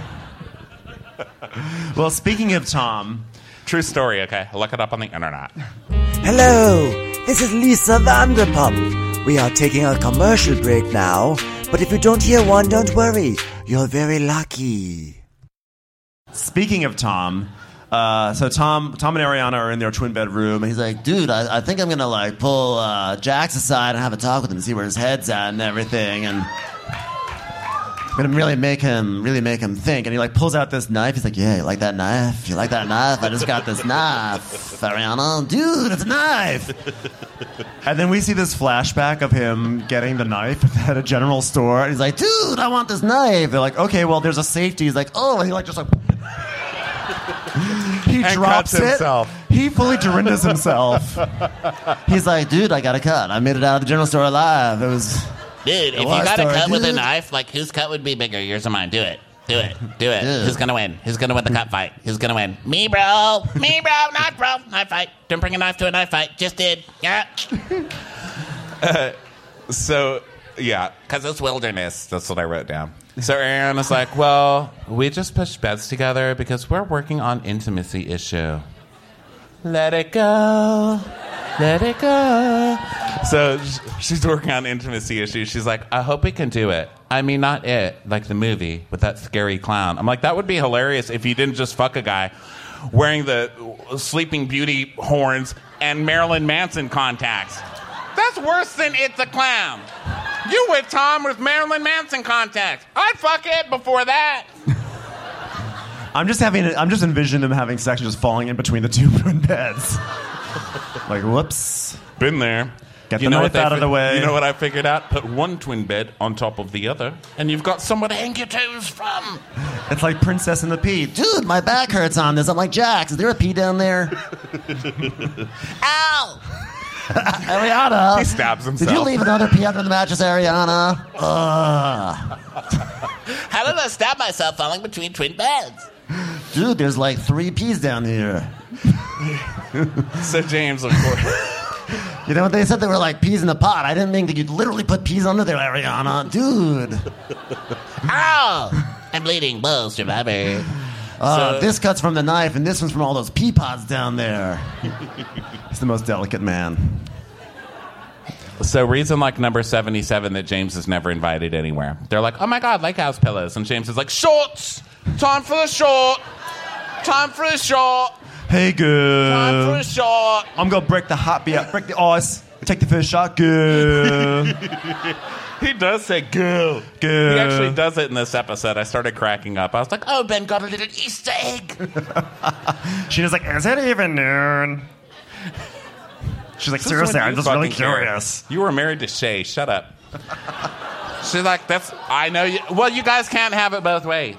Well, speaking of Tom... True story, okay? Look it up on the internet. Hello, this is Lisa Vanderpump. We are taking a commercial break now, but if you don't hear one, don't worry. You're very lucky. Speaking of Tom, so Tom and Ariana are in their twin bedroom, and he's like, dude, I think I'm gonna like pull Jax aside and have a talk with him and see where his head's at and everything, and I'm gonna really make him think. And he like pulls out this knife. He's like, yeah, you like that knife? You like that knife? I just got this knife, Ariana. Dude, it's a knife. And then we see this flashback of him getting the knife at a general store. And he's like, dude, I want this knife. They're like, okay, well, there's a safety. He's like, oh, and he like just like... He And drops cuts it. himself. He fully Dorindas himself. He's like, dude, I got a cut. I made it out of the general store alive. It was... Dude, if you was got a story, cut with a dude. knife, like whose cut would be bigger, yours or mine? Do it. Do it. Do it. Dude. Who's gonna win? Who's gonna win the cut fight? Who's gonna win? Me, bro. Me, bro. Not bro. Knife fight. Don't bring a knife to a knife fight. Just did. Yeah. So, yeah, because it's wilderness. That's what I wrote down. So Ariana's like, well, we just pushed beds together because we're working on intimacy issue. Let it go. Let it go. So she's working on intimacy issues. She's like, I hope we can do it. I mean, not it, like the movie with that scary clown. I'm like, that would be hilarious if you didn't just fuck a guy wearing the Sleeping Beauty horns and Marilyn Manson contacts. That's worse than It's a Clown. You with Tom with Marilyn Manson contacts. I'd fuck it before that. I'm just envisioning him having sex and just falling in between the two twin beds. Like, whoops. Been there. Get the knife out of the way. You know what I figured out? Put one twin bed on top of the other, and you've got somewhere to hang your toes from. It's like Princess and the Pea. Dude, my back hurts on this. I'm like, Jax, is there a pea down there? Ow! Ariana. He stabs himself. Did you leave another pea under the mattress, Ariana? How did I stab myself falling between twin beds? Dude, there's like 3 peas down here. So James, of course. You know what they said? They were like peas in a pot. I didn't mean that you'd literally put peas under there, Ariana. Dude. Ow! I'm bleeding. Whoa, survivor. This cuts from the knife, and this one's from all those pea pods down there. He's the most delicate man. So reason like number 77 that James is never invited anywhere. They're like, oh my God, Lake House pillows. And James is like, shorts! Time for the short! Time for the short! Hey, good. Time for the short! I'm gonna break the hot beer, break the ice, take the first shot. Good. He does say girl. Good. He actually does it in this episode. I started cracking up. I was like, Oh, Ben got a little Easter egg. She was like, is it even noon? She's like, this is seriously, when I'm you just really fucking care. curious. You were married to Shay. Shut up. She's like, I know you. Well, you guys can't have it both ways.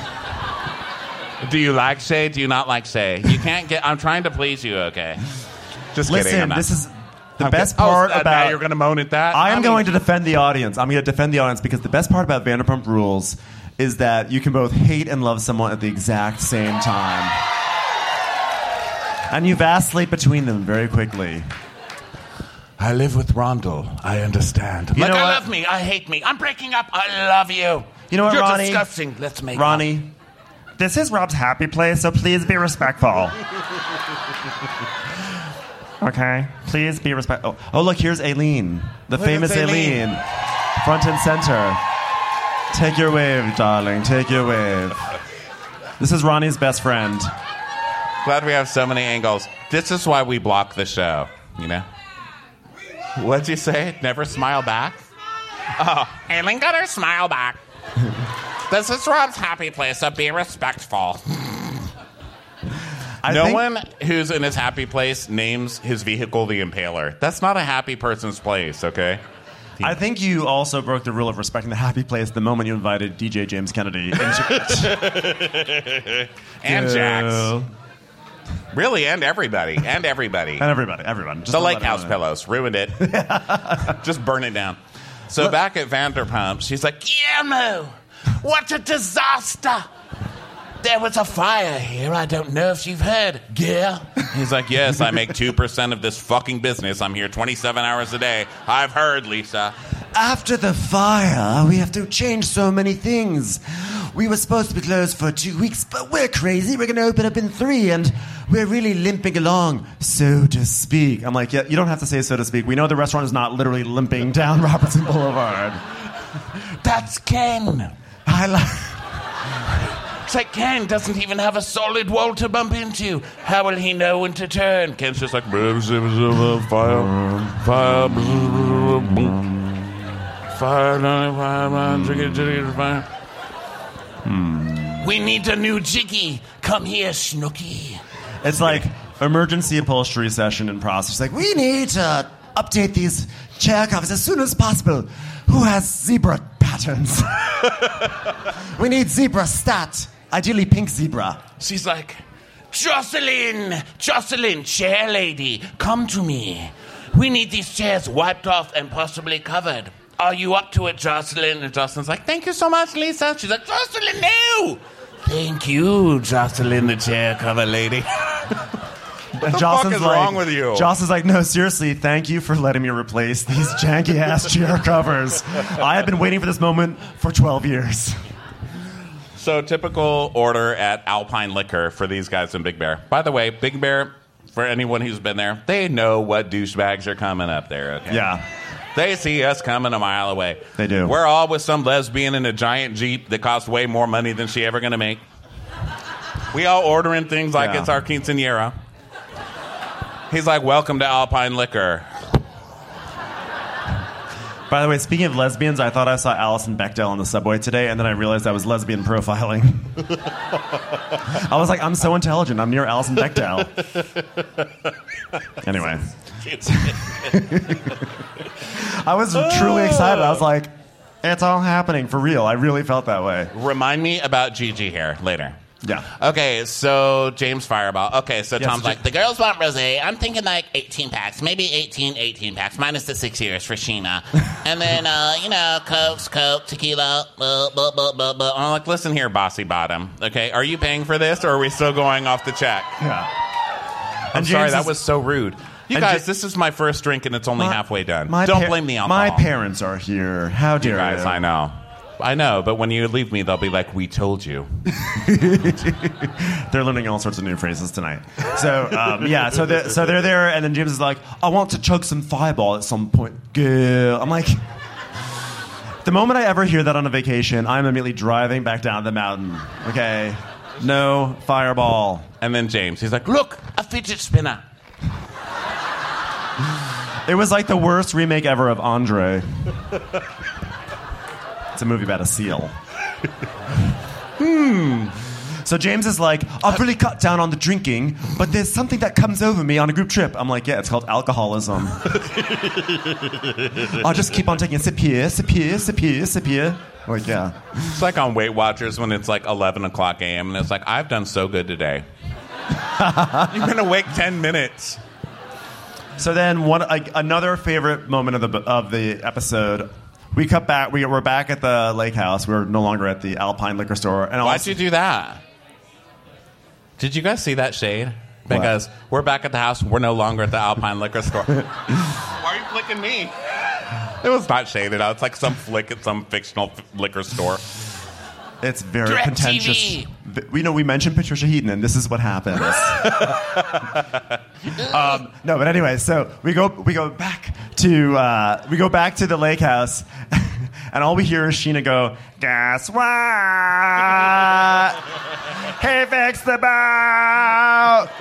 Do you like Shay? Do you not like Shay? You can't get. I'm trying to please you, okay? Just kidding. Listen, this is the best part now about... you're going to moan at that? I am going to defend the audience. I'm going to defend the audience because the best part about Vanderpump Rules is that you can both hate and love someone at the exact same time. And you vacillate between them very quickly. I live with Rondell. I understand. You Like, know I what? love me. I hate me. I'm breaking up. I love you. You know what, You're Ronnie? disgusting. Let's make up. Ronnie, this is Rob's happy place, so please be respectful. Okay? Please be respectful. Oh, look, here's Aileen. The famous it's Aileen. Aileen. Front and center. Take your wave, darling. Take your wave. This is Ronnie's best friend. Glad we have so many angles. This is why we block the show, you know? What'd you say? Never smile back? Oh, Aileen got her smile back. This is Rob's happy place, so be respectful. No one who's in his happy place names his vehicle the Impaler. That's not a happy person's place, okay? I think you also broke the rule of respecting the happy place the moment you invited DJ James Kennedy. And Jax. Really, and everybody. And everybody. And everyone. Just The to Lake let House everyone know. pillows. Ruined it. Just burn it down. So back at Vanderpump, she's like, Guillermo, what a disaster. There was a fire here. I don't know if you've heard. Yeah. He's like, yes, I make 2% of this fucking business. I'm here 27 hours a day. I've heard, Lisa. After the fire, we have to change so many things. We were supposed to be closed for 2 weeks, but we're crazy. We're going to open up in 3, and we're really limping along, so to speak. I'm like, yeah, you don't have to say so to speak. We know the restaurant is not literally limping down Robertson Boulevard. That's Ken. It's like Ken doesn't even have a solid wall to bump into. How will he know when to turn? Ken's just like, fire. We need a new jiggy. Come here, Snooky. It's like emergency upholstery session in process. Like, We need to update these chair covers as soon as possible. Who has zebra patterns? We need zebra stat. Ideally pink zebra. She's like, Jocelyn, chair lady, come to me. We need these chairs wiped off and possibly covered. Are you up to it, Jocelyn? And Jocelyn's like, thank you so much, Lisa. She's like, Jocelyn, no! Thank you, Jocelyn, the chair cover lady. what the fuck is wrong with you? Jocelyn's like, no, seriously, thank you for letting me replace these janky-ass chair covers. I have been waiting for this moment for 12 years. So typical order at Alpine Liquor for these guys in Big Bear. By the way, Big Bear, for anyone who's been there, they know what douchebags are coming up there, okay? Yeah. They see us coming a mile away. They do. We're all with some lesbian in a giant Jeep that costs way more money than she ever going to make. We all ordering things like it's our quinceañera. He's like, welcome to Alpine Liquor. By the way, speaking of lesbians, I thought I saw Alison Bechdel on the subway today, and then I realized that was lesbian profiling. I was like, I'm so intelligent. I'm near Alison Bechdel. Anyway. I was truly excited. I was like, it's all happening for real. I really felt that way. Remind me about Gigi here later. Yeah. Okay, so James Fireball. Okay, so Tom's like, The girls want rosé. I'm thinking like 18 packs. Maybe 18 packs. Minus the 6 years for Sheena. And then, Coke, tequila, I'm like, listen here, bossy bottom. Okay, are you paying for this, or are we still going off the check? Yeah. I'm sorry, that was so rude. You guys, this is my first drink, and it's only halfway done. Don't blame the alcohol. My parents are here. How dare you? Guys, I know, but when you leave me, they'll be like, we told you. They're learning all sorts of new phrases tonight. So, so they're there, and then James is like, I want to chug some Fireball at some point. Girl. I'm like, the moment I ever hear that on a vacation, I'm immediately driving back down the mountain. Okay? No Fireball. And then James, he's like, look, a fidget spinner. It was like the worst remake ever of Andre. It's a movie about a seal. So James is like, I've really cut down on the drinking, but there's something that comes over me on a group trip. I'm like, yeah, it's called alcoholism. I'll just keep on taking a sip here, sip here, sip here, sip here. Like, yeah. It's like on Weight Watchers when it's like 11 o'clock a.m. and it's like, I've done so good today. You've been awake 10 minutes. So then another favorite moment of the episode, we cut back. We're back at the lake house. We're no longer at the Alpine liquor store. And why'd you do that? Did you guys see that shade? Because we're back at the house. We're no longer at the Alpine liquor store. Why are you flicking me? It was not shaded out. It's like some flick at some fictional liquor store. It's very contentious. We mentioned Patricia Heaton, and this is what happens. No, but anyway, so we go back to the lake house, and all we hear is Sheena go, "Guess what? He fixed the boat."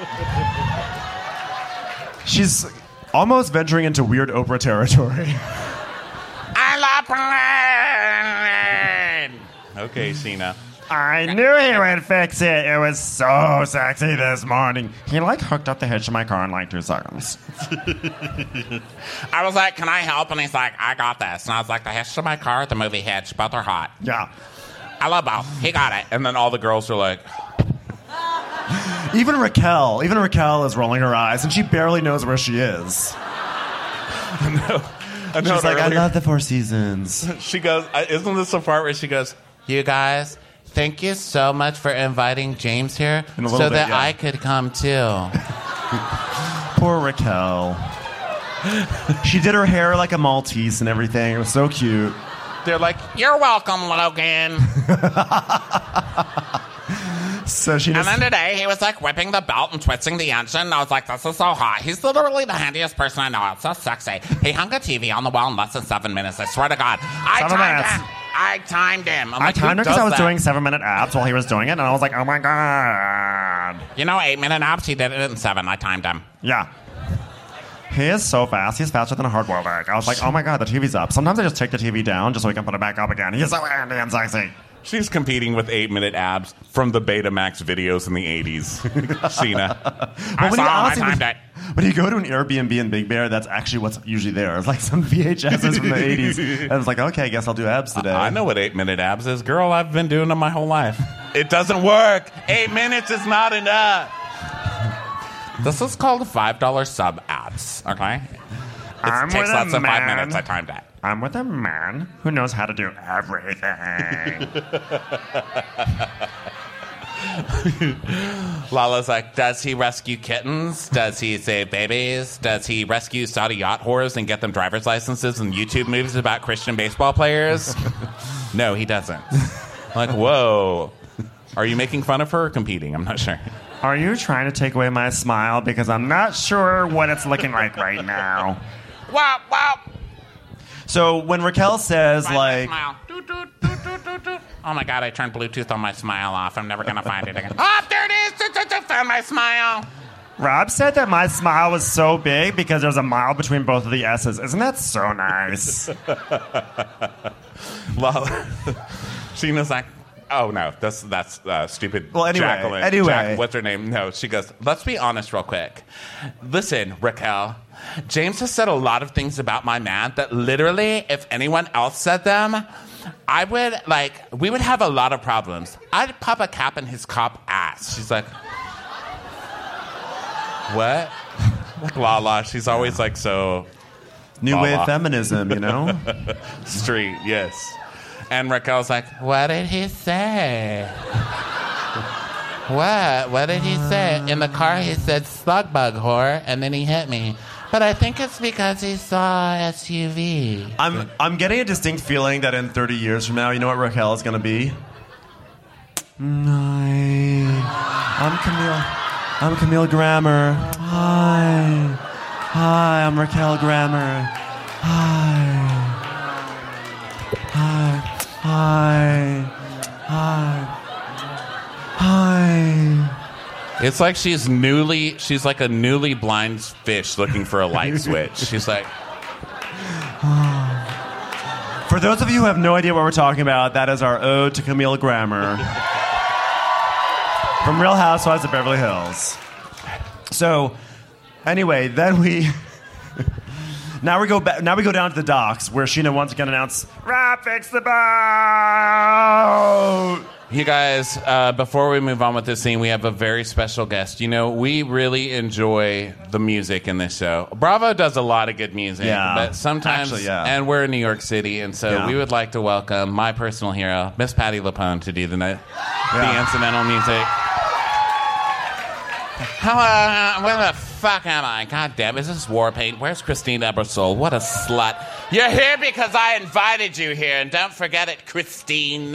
She's almost venturing into weird Oprah territory. Okay, Sheena. I knew he would fix it. It was so sexy this morning. He hooked up the hitch of my car in 2 seconds. I was like, can I help? And he's like, I got this. And I was like, the hitch to my car, the movie hitch, both are hot. Yeah. I love both. He got it. And then all the girls are like... Even Raquel is rolling her eyes, and she barely knows where she is. She's like, I love the Four Seasons. She goes, isn't this the part where she goes, you guys, thank you so much for inviting James here In a little so bit, that yeah. I could come too. Poor Raquel. She did her hair like a Maltese and everything. It was so cute. They're like, you're welcome, Logan. So she And just... then today he was like whipping the belt and twisting the engine. And I was like, this is so hot. He's literally the handiest person I know. It's so sexy. He hung a TV on the wall in less than 7 minutes. I swear to God. 7 minutes. I timed him. I'm I like, who timed her because does I was that? doing 7-minute abs while he was doing it, and I was like, oh my God. You know, 8-minute abs, he did it in 7. I timed him. Yeah. He is so fast. He's faster than a hard-boiled egg. I was like, oh my God, the TV's up. Sometimes I just take the TV down just so we can put it back up again. He's so handy and sexy. She's competing with 8-minute abs from the Betamax videos in the 80s. Sheena. I saw him. I honestly, timed it. when you go to an Airbnb in Big Bear, that's actually what's usually there. It's like some VHSs from the 80s. And I was like, okay, I guess I'll do abs today. I know what 8-minute abs is. Girl, I've been doing them my whole life. It doesn't work. 8 minutes is not enough. This is called $5 sub abs, okay? I'm It takes with a less than 5 man. minutes. I timed that. I'm with a man who knows how to do everything. Lala's like, does he rescue kittens? Does he save babies? Does he rescue Saudi yacht whores and get them driver's licenses and YouTube movies about Christian baseball players? No, he doesn't. Like, whoa. Are you making fun of her or competing? I'm not sure. Are you trying to take away my smile? Because I'm not sure what it's looking like right now. Wow, wow. So when Raquel says, Find my like... smile. Doot, doot, doot, doot, doot, doot. Oh my God, I turned Bluetooth on my smile off. I'm never going to find it again. Oh, there it is. Doot, doot, doot. Found my smile. Rob said that my smile was so big because there's a mile between both of the S's. Isn't that so nice? Lala. Sheena's like, oh no, that's stupid. Well, anyway, Jacqueline. What's her name? No, she goes, let's be honest real quick. Listen, Raquel, James has said a lot of things about my man that literally, if anyone else said them, we would have a lot of problems. I'd pop a cap in his cop ass. She's like, what? Like Lala, she's always like so New Lala. wave feminism, you know? street, yes. And Raquel's like, what did he say? What did he say? In the car, he said, slug bug whore, and then he hit me. But I think it's because he saw SUV. I'm getting a distinct feeling that in 30 years from now, you know what Raquel is going to be? Hi. I'm Camille Grammer. Hi, I'm Raquel Grammer. Hi. It's like she's like a newly blind fish looking for a light switch. She's like, For those of you who have no idea what we're talking about, that is our ode to Camille Grammer from Real Housewives of Beverly Hills. So, anyway, then we now we go down to the docks where Sheena once again announced, "Rob, fix the boat." you guys, before we move on with this scene, we have a very special guest. You know, we really enjoy the music in this show. Bravo does a lot of good music, Yeah. but sometimes, Actually, yeah. and we're in New York City, and so Yeah. we would like to welcome my personal hero, Miss Patti LuPone, to do the incidental music. Hello, where the fuck am I? God damn, is this war paint? Where's Christine Ebersole? What a slut. You're here because I invited you here, and don't forget it, Christine.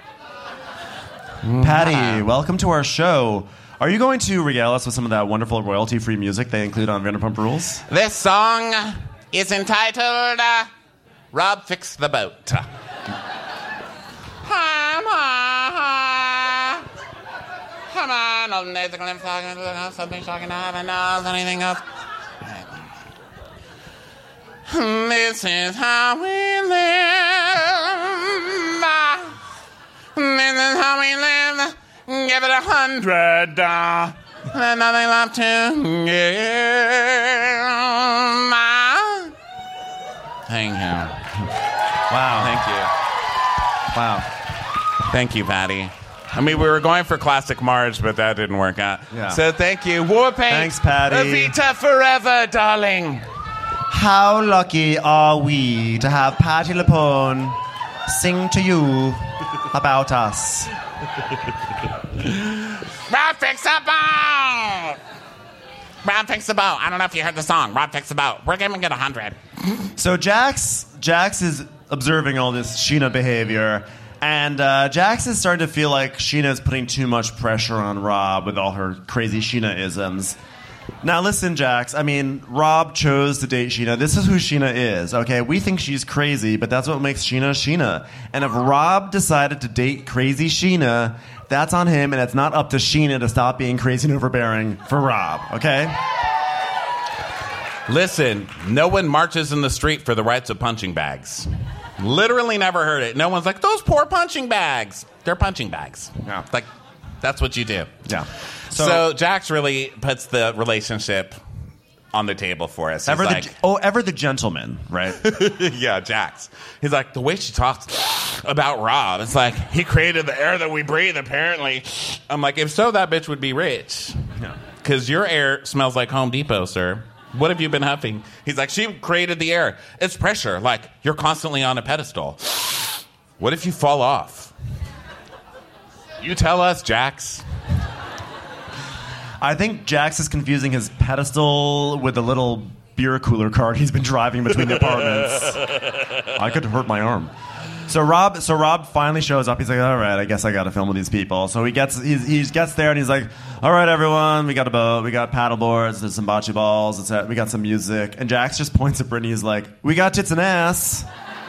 Patty, welcome to our show. Are you going to regale us with some of that wonderful royalty-free music they include on Vanderpump Rules? This song is entitled Rob Fix the Boat. Come on, old nasal glimpse talking, something talking, I don't know, anything else. This is how we live. This is how we live. Give it 100. There's nothing left to give. Thank you. Wow. Thank you. Wow. Thank you, Patty. I mean, we were going for Classic Marge, but that didn't work out. Yeah. So thank you. Warpaint. Thanks, Patty. Evita forever, darling. How lucky are we to have Patti LuPone sing to you about us. Rob Fix the Boat! Rob Fix the Boat. I don't know if you heard the song. Rob Fix the Boat. We're giving it 100. So Jax is observing all this Sheena behavior, and Jax is starting to feel like Sheena is putting too much pressure on Rob with all her crazy Sheena-isms. Now listen, Jax, I mean, Rob chose to date Sheena. This is who Sheena is, okay? We think she's crazy, but that's what makes Sheena Sheena. And if Rob decided to date crazy Sheena, that's on him, and it's not up to Sheena to stop being crazy and overbearing for Rob, okay? Listen, no one marches in the street for the rights of punching bags. Literally never heard it. No one's like, those poor punching bags. They're punching bags. Yeah. Like, that's what you do. Yeah. So Jax really puts the relationship on the table for us. He's Ever like, the gentleman, right? yeah, Jax. He's like, the way she talks about Rob, it's like, he created the air that we breathe, apparently. I'm like, if so, that bitch would be rich. Because your air smells like Home Depot, sir. What have you been huffing? He's like, she created the air. It's pressure. Like, you're constantly on a pedestal. What if you fall off? You tell us, Jax. I think Jax is confusing his pedestal with the little beer cooler cart he's been driving between the apartments. I could hurt my arm. So Rob finally shows up. He's like, all right, I guess I got to film with these people. So he gets there and he's like, all right, everyone, we got a boat, we got paddle boards, there's some bocce balls, we got some music. And Jax just points at Brittany. He's like, we got tits and ass.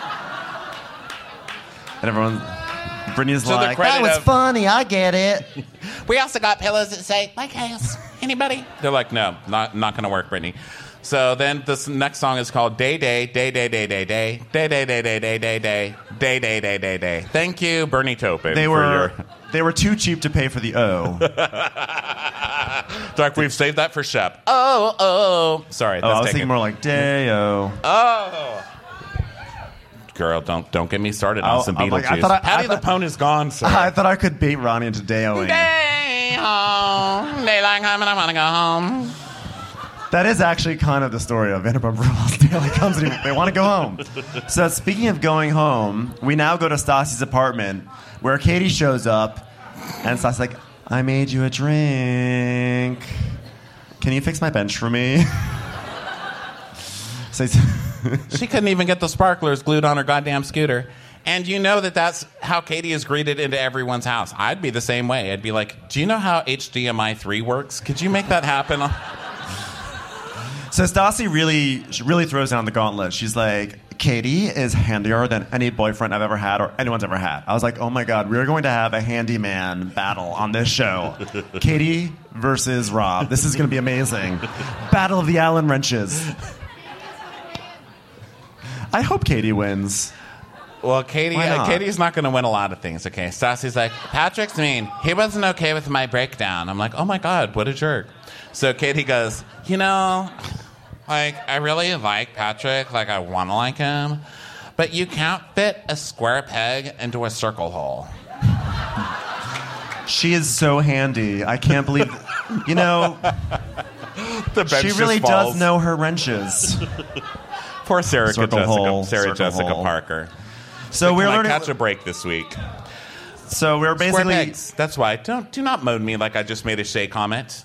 And Brittany's like, that was funny, I get it. We also got pillows that say, like ass. Anybody? They're like, no, not going to work, Brittany. So then this next song is called Day Day, Day Day Day Day Day, Day Day Day Day Day Day Day, Day Day Day Day Day. Thank you, Bernie Taupin. They were too cheap to pay for the O. Like, we've saved that for Shep. Oh. Sorry. I was thinking more like Day-O. Oh. Girl, don't get me started on some Beetlejuice. Like, Patty the Pone is gone, sir. I thought I could bait Ronnie into Day-O-ing. Day-home. Daylight come and I want to go home. That is actually kind of the story of Vanderpump Rules. Daylight comes and they want to go home. So speaking of going home, we now go to Stassi's apartment where Katie shows up and Stassi's like, I made you a drink. Can you fix my bench for me? So she couldn't even get the sparklers glued on her goddamn scooter. And you know that's how Katie is greeted into everyone's house. I'd be the same way. I'd be like, do you know how HDMI 3 works? Could you make that happen? So Stassi really throws down the gauntlet. She's like, Katie is handier than any boyfriend I've ever had or anyone's ever had. I was like, oh my God, we're going to have a handyman battle on this show. Katie versus Rob. This is going to be amazing. Battle of the Allen wrenches. I hope Katie wins. Well, Katie's not going to win a lot of things, okay? Stassi's like, Patrick's mean. He wasn't okay with my breakdown. I'm like, oh my God, what a jerk. So Katie goes, like, I really like Patrick. Like, I want to like him. But you can't fit a square peg into a circle hole. She is so handy. I can't believe... she really does know her wrenches. Poor Sarah Jessica hole. Parker. So we're learning... catch a break this week. So we're basically... Square pegs. That's why. Do not moan me like I just made a Shay comment.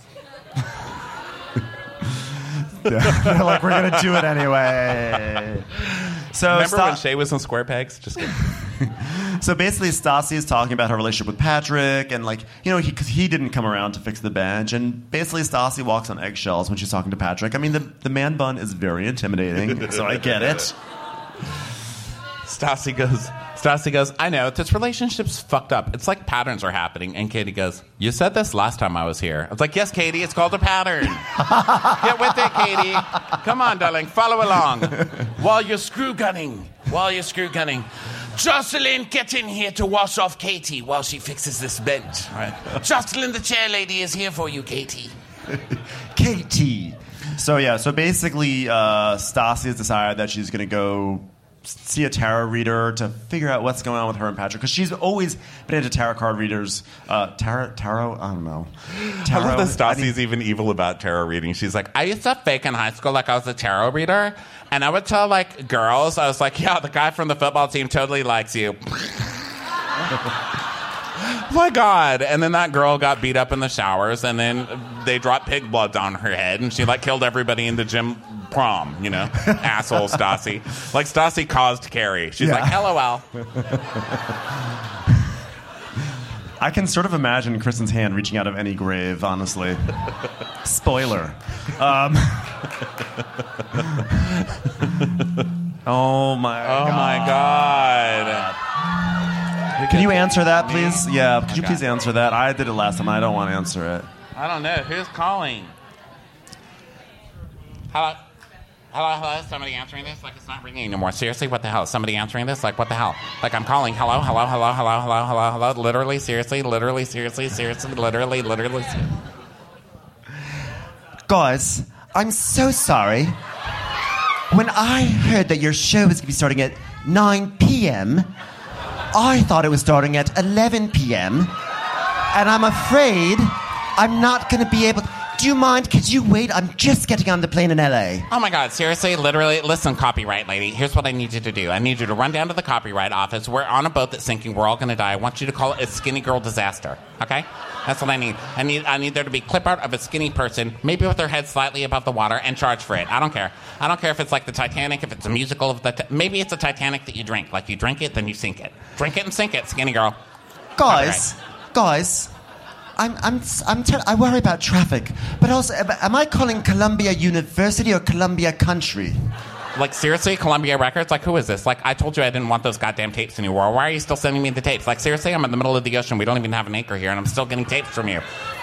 They're like, we're going to do it anyway. So remember when Shay was on Square Pegs? Just kidding. So basically, Stassi is talking about her relationship with Patrick, and he didn't come around to fix the bench, and basically Stassi walks on eggshells when she's talking to Patrick. I mean, the man bun is very intimidating, so I get it. Stassi goes, I know, this relationship's fucked up. It's like patterns are happening. And Katie goes, you said this last time I was here. I was like, yes, Katie, it's called a pattern. Get with it, Katie. Come on, darling, follow along. While you're screw gunning. Jocelyn, get in here to wash off Katie while she fixes this bench. Right. Jocelyn, the chair lady, is here for you, Katie. Katie. So basically, Stassi has decided that she's going to go see a tarot reader to figure out what's going on with her and Patrick, because she's always been into tarot card readers. Tarot? I don't know. Tarot, I love that Stassi's even evil about tarot reading. She's like, I used to fake in high school like I was a tarot reader, and I would tell, like, girls, I was like, yeah, the guy from the football team totally likes you. My God. And then that girl got beat up in the showers, and then they dropped pig blood on her head, and she, like, killed everybody in the gym prom, you know? Asshole Stassi. Like, Stassi caused Carrie. She's like, LOL. I can sort of imagine Kristen's hand reaching out of any grave, honestly. Spoiler. Oh my God. Can you answer that, please? Yeah, could you please answer that? I did it last time. I don't want to answer it. I don't know. Who's calling? Hello? Hello? Somebody answering this? Like, it's not ringing anymore. Seriously? What the hell? Somebody answering this? Like, what the hell? Like, I'm calling. Hello? Literally, seriously? Literally, seriously? Seriously? Literally? Guys, I'm so sorry. When I heard that your show was going to be starting at 9 p.m., I thought it was starting at 11 p.m., and I'm afraid I'm not going to be able... Do you mind? Could you wait? I'm just getting on the plane in L.A. Oh, my God. Seriously? Literally? Listen, copyright lady. Here's what I need you to do. I need you to run down to the copyright office. We're on a boat that's sinking. We're all going to die. I want you to call it a skinny girl disaster. Okay? That's what I need. I need there to be clip art of a skinny person, maybe with their head slightly above the water, and charge for it. I don't care. I don't care if it's like the Titanic, if it's a musical of the... maybe it's a Titanic that you drink. Like, you drink it, then you sink it. Drink it and sink it, skinny girl. Guys, I worry about traffic, but also, am I calling Columbia University or Columbia Country? Like, seriously, Columbia Records? Like, who is this? Like, I told you I didn't want those goddamn tapes anymore. Why are you still sending me the tapes? Like, seriously, I'm in the middle of the ocean. We don't even have an anchor here, and I'm still getting tapes from you.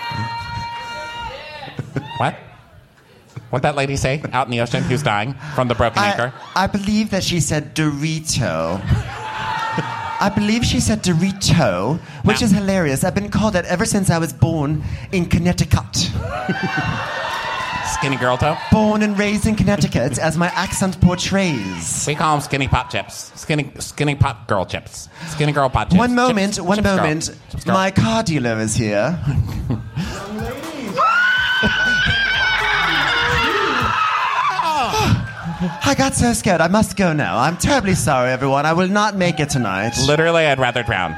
What? What'd that lady say out in the ocean who's dying from the broken anchor? I believe that she said Dorito. I believe she said Dorito, which is hilarious. I've been called that ever since I was born in Connecticut. Skinny girl toe? Born and raised in Connecticut, as my accent portrays. We call them skinny pop chips. Skinny pop girl chips. Skinny girl pop chips. One moment. Chips girl. My car dealer is here. I got so scared. I must go now. I'm terribly sorry, everyone. I will not make it tonight. Literally, I'd rather drown.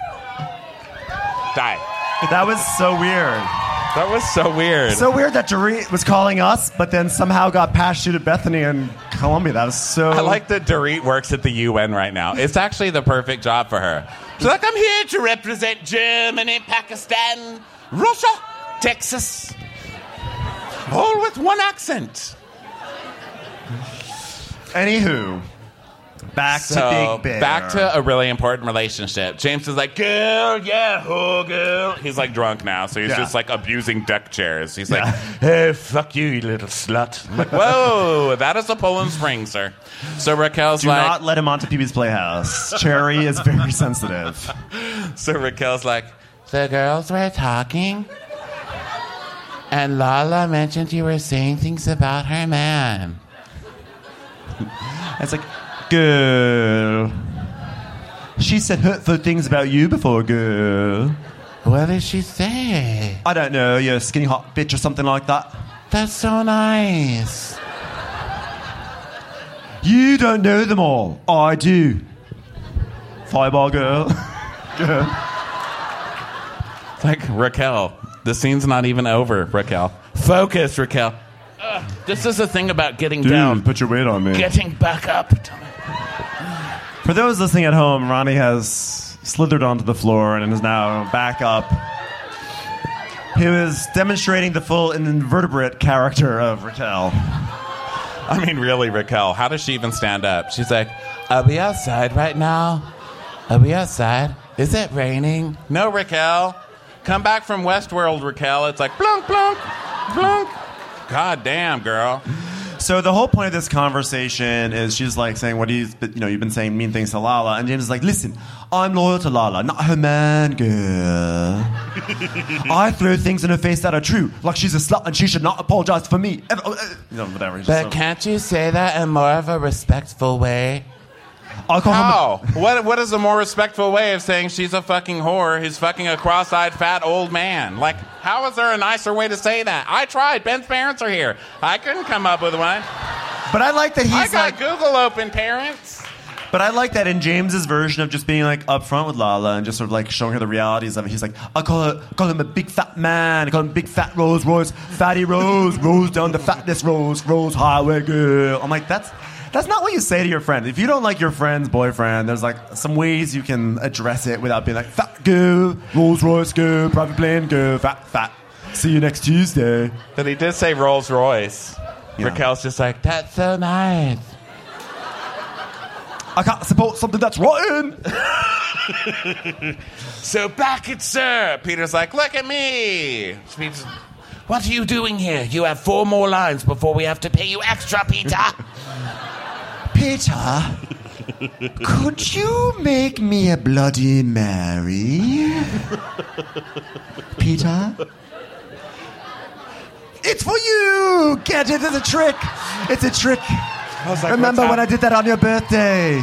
Die. That was so weird. That was so weird. So weird that Dorit was calling us, but then somehow got past you to Bethany and Columbia. That was so... I like that Dorit works at the UN right now. It's actually the perfect job for her. She's like, I'm here to represent Germany, Pakistan, Russia, Texas. All with one accent. Anywho, back to Big Bear. Back to a really important relationship. James is like, girl, yeah, oh, girl. He's like drunk now, so he's just like abusing deck chairs. He's like, hey, fuck you, you little slut. I'm like, whoa, that is a Poland Spring, sir. So Raquel's Do not let him onto Pee-Wee's Playhouse. Cherry is very sensitive. So Raquel's like, the girls were talking, and Lala mentioned you were saying things about her man. It's like, girl. She said hurtful things about you before, girl. What did she say? I don't know, you're a skinny hot bitch or something like that. That's so nice. You don't know them all. I do. Fireball girl. Girl. Like, Raquel, the scene's not even over, Raquel. Focus, Raquel. This is the thing about getting down. Put your weight on me. Getting back up. For those listening at home, Ronnie has slithered onto the floor and is now back up. He was demonstrating the full invertebrate character of Raquel. I mean, really, Raquel, how does she even stand up? She's like, are we outside right now? Are we outside? Is it raining? No, Raquel. Come back from Westworld, Raquel. It's like, blunk, blunk, blunk. God damn, girl. So the whole point of this conversation is she's like saying, you've been saying mean things to Lala. And James is like, listen, I'm loyal to Lala, not her man, girl. I throw things in her face that are true. Like she's a slut and she should not apologize for me. Whatever. But can't you say that in more of a respectful way? How? What is a more respectful way of saying she's a fucking whore who's fucking a cross-eyed fat old man? Like, how is there a nicer way to say that? I tried. Ben's parents are here. I couldn't come up with one. But I like that he's I got Google open, parents. But I like that in James's version of just being like upfront with Lala and just sort of like showing her the realities of it. He's like, I call him a big fat man. I call him big fat Rolls Royce, fatty Rose, Rose down the fatness Rose, Rose highway girl. I'm like, that's not what you say to your friend. If you don't like your friend's boyfriend, there's like some ways you can address it without being like, fat girl, Rolls Royce girl, private plane girl, fat. See you next Tuesday. But he did say Rolls Royce. Yeah. Raquel's just like, that's so nice. I can't support something that's rotten. So back it, sir. Peter's like, look at me. Peter's, What are you doing here? You have 4 more lines before we have to pay you extra, Peter. Peter, could you make me a Bloody Mary? Peter? It's for you! Get it, it's a trick! It's a trick. was like, Remember when I did that on your birthday?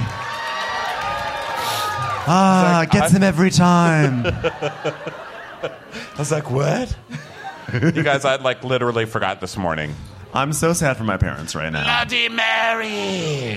Gets him every time. I was like, what? You guys, I like literally forgot this morning. I'm so sad for my parents right now. Bloody Mary.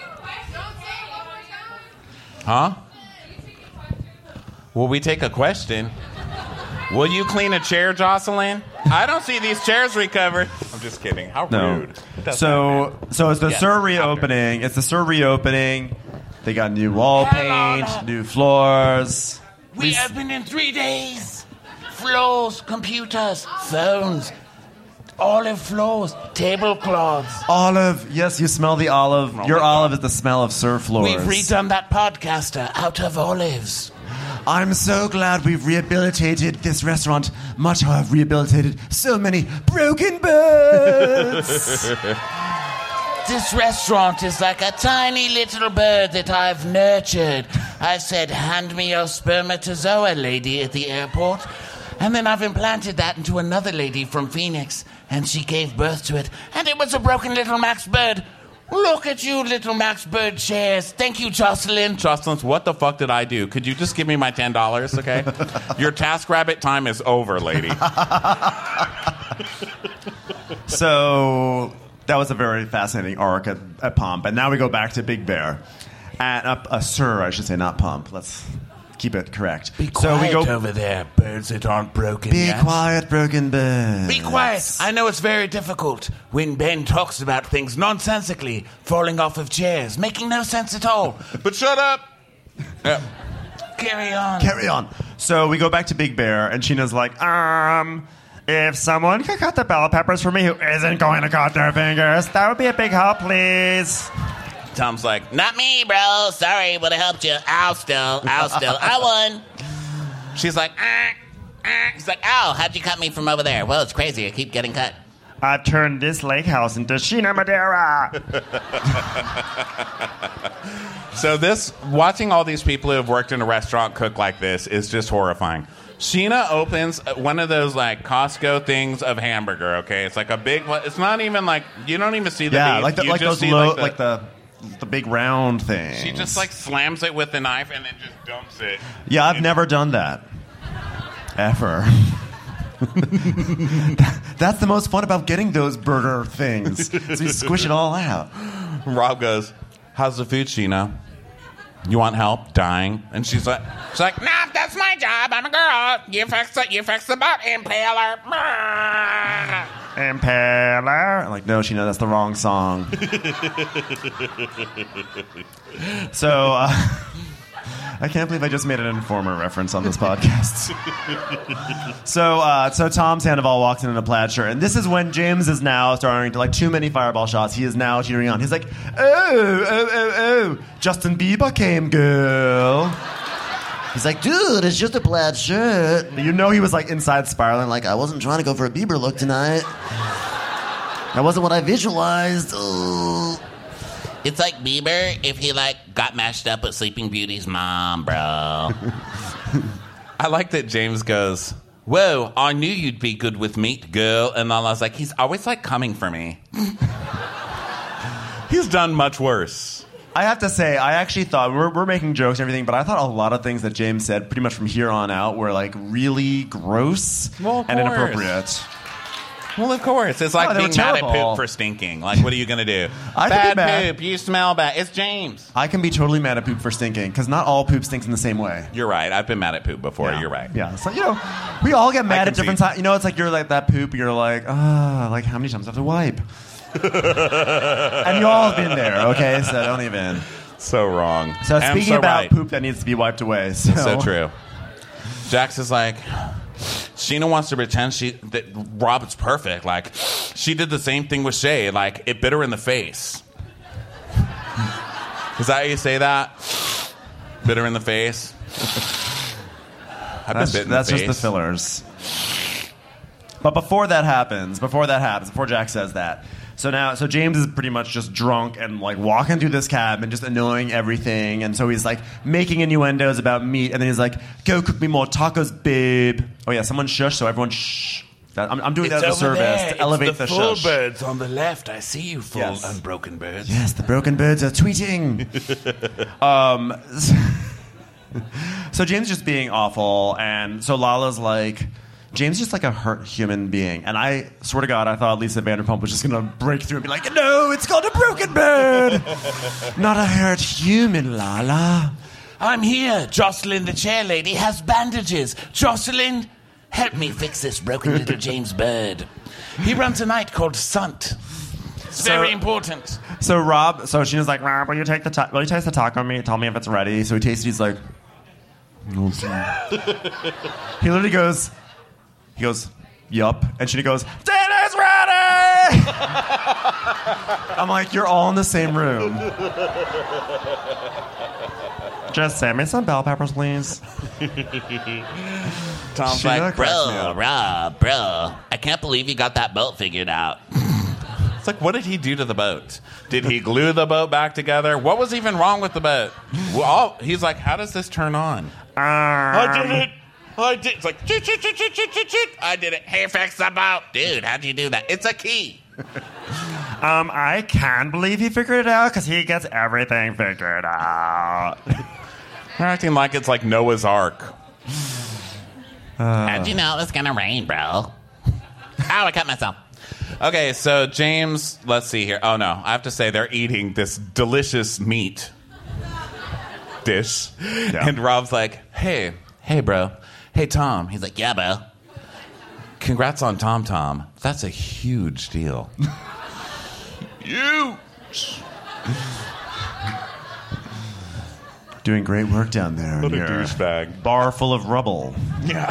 Huh? Will we take a question? Will you clean a chair, Jocelyn? I don't see these chairs recovered. I'm just kidding. How rude. So it's the Yes, SUR reopening. It's the SUR reopening. They got new wall paint, new floors. We opened in 3 days. Floors, computers, phones, olive floors, tablecloths. Olive. Yes, you smell the olive. Your my olive is the smell of SUR floors. We've redone that podcaster out of olives. I'm so glad we've rehabilitated this restaurant, much how I've rehabilitated so many broken birds. This restaurant is like a tiny little bird that I've nurtured. I said, hand me your spermatozoa, lady, at the airport. And then I've implanted that into another lady from Phoenix, and she gave birth to it. And it was a broken little Max Bird. Look at you, little Max Bird chairs. Thank you, Jocelyn. Jocelyn, what the fuck did I do? Could you just give me my $10, okay? Your TaskRabbit time is over, lady. So that was a very fascinating arc at Pump. And now we go back to Big Bear. And SUR, I should say, not Pump. Let's keep it correct. Be quiet over there, birds that aren't broken Be yet. quiet, broken bird. Be quiet. I know it's very difficult when Ben talks about things nonsensically, falling off of chairs, making no sense at all. But shut up. Yeah. Carry on. Carry on. So we go back to Big Bear, and Sheena's like, if someone could cut the bell peppers for me who isn't going to cut their fingers, that would be a big help, please. Tom's like, Not me, bro. Sorry, but I helped you. I'll still. I won. she's like, He's like, ow, how'd you cut me from over there? Well, it's crazy. I keep getting cut. I've turned this lake house into Sheena Madeira. So watching all these people who have worked in a restaurant cook like this is just horrifying. Sheena opens one of those like Costco things of hamburger. Okay, it's like a big. It's not even like you don't even see the beef. You like just those see low, like the big round thing. She just like slams it with the knife and then just dumps it. Yeah, I've never done that. Ever. That's the most fun about getting those burger things. So you squish it all out. Rob goes, "How's the food, Sheena? You want help? Dying?" And she's like, Nah, that's my job. I'm a girl. You fix the butt, impaler. Impaler. I'm like, no, Sheena, that's the wrong song. So, I can't believe I just made an Informer reference on this podcast. So Tom Sandoval walks in a plaid shirt, and this is when James is now starting to, like, too many fireball shots. He is now cheering on. He's like, oh, Justin Bieber came, girl. He's like, dude, it's just a plaid shirt. You know he was, like, inside spiraling, like, I wasn't trying to go for a Bieber look tonight. That wasn't what I visualized. Ugh. It's like Bieber if he like got mashed up with Sleeping Beauty's mom, bro. I like that James goes, "Whoa, I knew you'd be good with meat, girl." And Lala's like, he's always like coming for me. He's done much worse. I have to say, I actually thought, we're making jokes and everything, but I thought a lot of things that James said pretty much from here on out were like really gross and inappropriate. Well, of course. It's like No, they were being mad at terrible. poop for stinking. Like, what are you going to do? I can be Bad mad. poop. You smell bad. It's James. I can be totally mad at poop for stinking because not all poop stinks in the same way. You're right. I've been mad at poop before. You're right. Yeah. So, we all get mad can at different see. times. It's like you're like that poop. You're like, like how many times do I have to wipe? And you all have been there, okay? So don't even. So wrong. So I'm speaking so about right. poop that needs to be wiped away. So true. Jax is like, Sheena wants to pretend that Rob's perfect. Like, she did the same thing with Shay. Like, it bit her in the face. Is that how you say that? Bit her in the face? I've been bit in the That's face. just the fillers. But before Jack says that, so James is pretty much just drunk and like walking through this cab and just annoying everything, and so he's like making innuendos about meat, and then he's like, "Go cook me more tacos, babe." Oh yeah, someone shush, so everyone shh. I'm doing that as a service to elevate the full shush. birds on the left. I see you, full Yes. unbroken birds. Yes, the broken birds are tweeting. So James is just being awful, and so Lala's like, James is just like a hurt human being. And I swear to God, I thought Lisa Vanderpump was just going to break through and be like, no, it's called a broken bird. Not a hurt human, Lala. I'm here. Jocelyn, the chair lady, has bandages. Jocelyn, help me fix this broken little James Bird. He runs a night called Sant. It's very important. So Sheena's like, Rob, will you taste the taco meat? Tell me if it's ready. So he tastes it. He's like, no, he literally goes, yup. And Sheena goes, dinner's ready! I'm like, you're all in the same room. Just send me some bell peppers, please. Tom's Sheena like, cracks me Bro, up. Rob, bro, I can't believe you got that boat figured out. it's like, what did he do to the boat? Did he glue the boat back together? What was even wrong with the boat? Well, he's like, how does this turn on? I did it. It's like, choot, choot, choot, choot, choot, choot, choot. I did it. Hey, fix the boat. Dude, how'd you do that? It's a key. I can't believe he figured it out because he gets everything figured out. They're acting like it's like Noah's Ark. How'd you know it was gonna rain, bro? Ow, I cut myself. Okay, so James, let's see here. Oh, no. I have to say they're eating this delicious meat dish. Yeah. And Rob's like, hey, bro. Hey, Tom. He's like, yeah, bro. Congrats on Tom. That's a huge deal. Huge. Doing great work down there. What a in your douchebag. bar full of rubble. Yeah.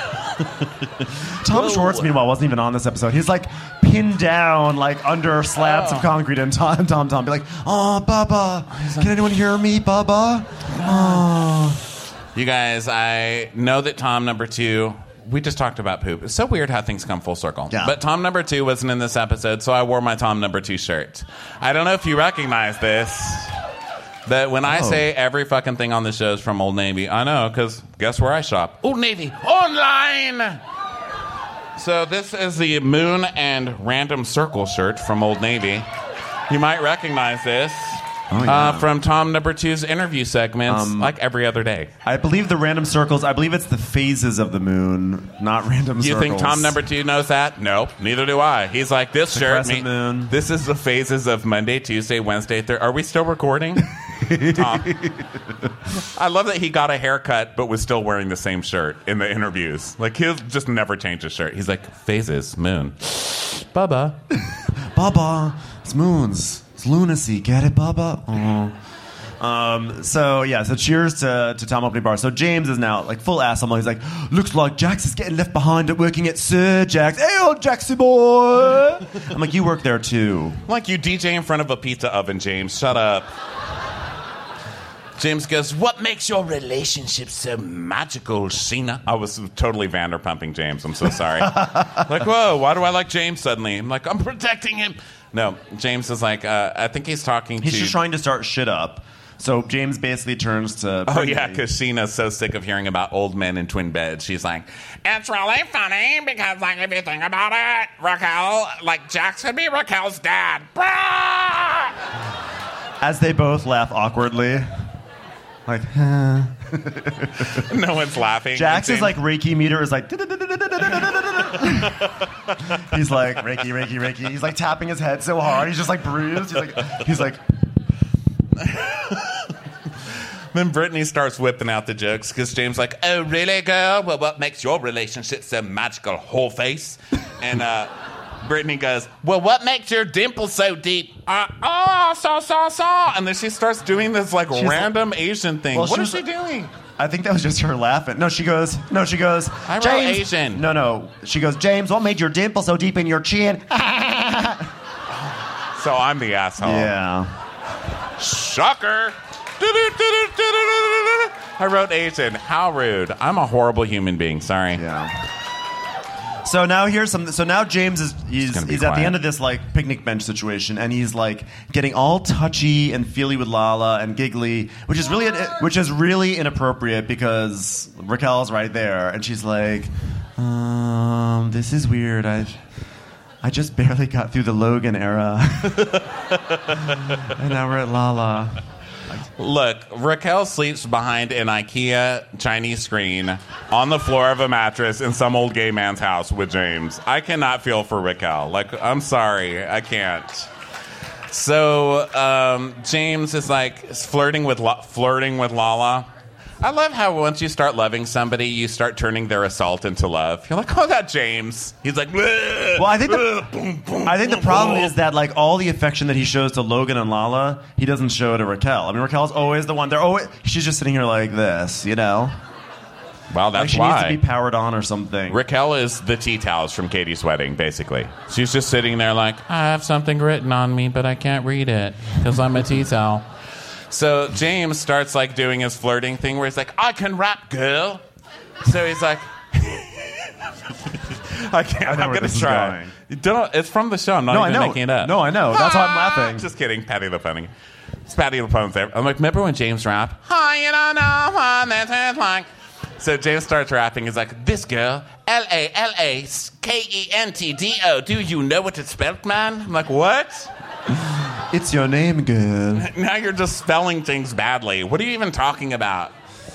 Tom Schwartz, meanwhile, wasn't even on this episode. He's like pinned down, like under slabs of concrete, and Tom be like, "Oh, Bubba, can anyone hear me, Bubba? Oh." You guys, I know that Tom number 2, we just talked about poop. It's so weird how things come full circle. Yeah. But Tom number 2 wasn't in this episode, so I wore my Tom number 2 shirt. I don't know if you recognize this, but when I say every fucking thing on the show is from Old Navy, I know, because guess where I shop? Old Navy, online! So this is the Moon and Random Circle shirt from Old Navy. You might recognize this. From Tom number 2's interview segments, like every other day. I believe the random circles. I believe it's the phases of the moon, not random You circles. think Tom number 2 knows that? Nope, neither do I. He's like, this The shirt, crescent moon. this is the phases of Monday, Tuesday, Wednesday, Thursday. Are we still recording? Tom. I love that he got a haircut but was still wearing the same shirt in the interviews. Like, he'll just never change his shirt. He's like, phases, moon. Bubba. Bubba, it's moons. It's lunacy. Get it, Bubba? Oh. So cheers to Tom opening bar. So James is now like full asshole. He's like, looks like Jax is getting left behind at working at Sir Jax. Hey, old Jaxie boy. I'm like, you work there too. Like, you DJ in front of a pizza oven, James. Shut up. James goes, what makes your relationship so magical, Sheena? I was totally Vanderpumping James. I'm so sorry. Like, whoa, why do I like James suddenly? I'm like, I'm protecting him. No, James is like, I think he's talking He's to... just trying to start shit up. So James basically turns to... Oh, yeah, because Sheena's so sick of hearing about old men in twin beds. She's like, it's really funny because, like, if you think about it, Raquel, like, Jax could be Raquel's dad. As they both laugh awkwardly. Like, No one's laughing. Jax is James- like Reiki meter is like... He's like, Reiki, Reiki, Reiki. He's like tapping his head so hard. He's just like bruised. He's like. Then Brittany starts whipping out the jokes because James like, oh, really, girl? Well, what makes your relationship so magical, whole face? And Brittany goes, well, what makes your dimple so deep? And then she starts doing this like random Asian thing. Well, what is she doing? I think that was just her laughing. No, she goes, I wrote James. Asian. No. She goes, James, what made your dimple so deep in your chin? So I'm the asshole. Yeah. Shocker. I wrote Asian. How rude. I'm a horrible human being. Sorry. Yeah. So now James is he's at the end of this like picnic bench situation, and he's like getting all touchy and feely with Lala and giggly, which is really inappropriate because Raquel's right there, and she's like, this is weird. I just barely got through the Logan era, and now we're at Lala. Look, Raquel sleeps behind an IKEA Chinese screen on the floor of a mattress in some old gay man's house with James. I cannot feel for Raquel. Like, I'm sorry. I can't. So, James is like flirting with Lala. I love how once you start loving somebody, you start turning their assault into love. You're like, oh, that James. He's like, bleh, well, I think the problem boom. is that like all the affection that he shows to Logan and Lala, he doesn't show to Raquel. I mean, Raquel's always the one. She's just sitting here like this, you know. Well, that's like she why. needs to be powered on or something. Raquel is the tea towels from Katie's wedding, basically. She's just sitting there like, I have something written on me, but I can't read it because I'm a tea towel. So James starts like doing his flirting thing where he's like, I can rap, girl. So he's like, I'm going to try. It's from the show. I'm not even making it up. No, I know. That's why I'm laughing. Just kidding. Patty LaPone. It's Patty LaPone's there. I'm like, remember when James rapped? Oh, you don't know what this is like. So James starts rapping. He's like, this girl, LALAKENTDO. Do you know what it's spelled, man? I'm like, what? It's your name, girl. Now you're just spelling things badly. What are you even talking about?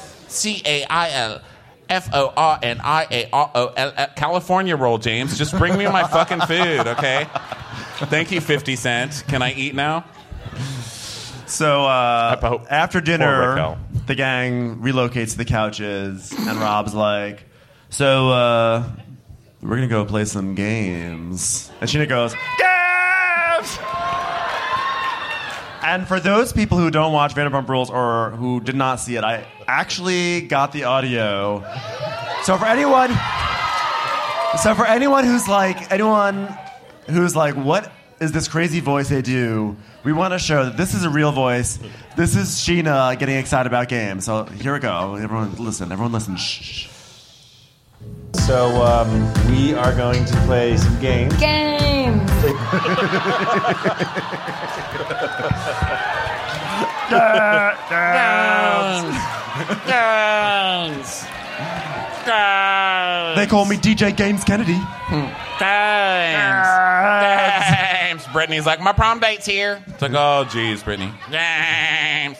CAILFORNIAROL. California roll, James. Just bring me my fucking food, okay? Thank you, 50 Cent. Can I eat now? So after dinner, the gang relocates to the couches, and Rob's like, so we're going to go play some games. And Sheena goes, games! And for those people who don't watch Vanderpump Rules or who did not see it, I actually got the audio. So for anyone who's like, what is this crazy voice they do? We want to show that this is a real voice. This is Sheena getting excited about games. So here we go. Everyone listen. Shh. So we are going to play some games. Games. Games. They call me DJ Games Kennedy. Games. Brittany's like, my prom date's here. It's like, oh, geez, Brittany. Games.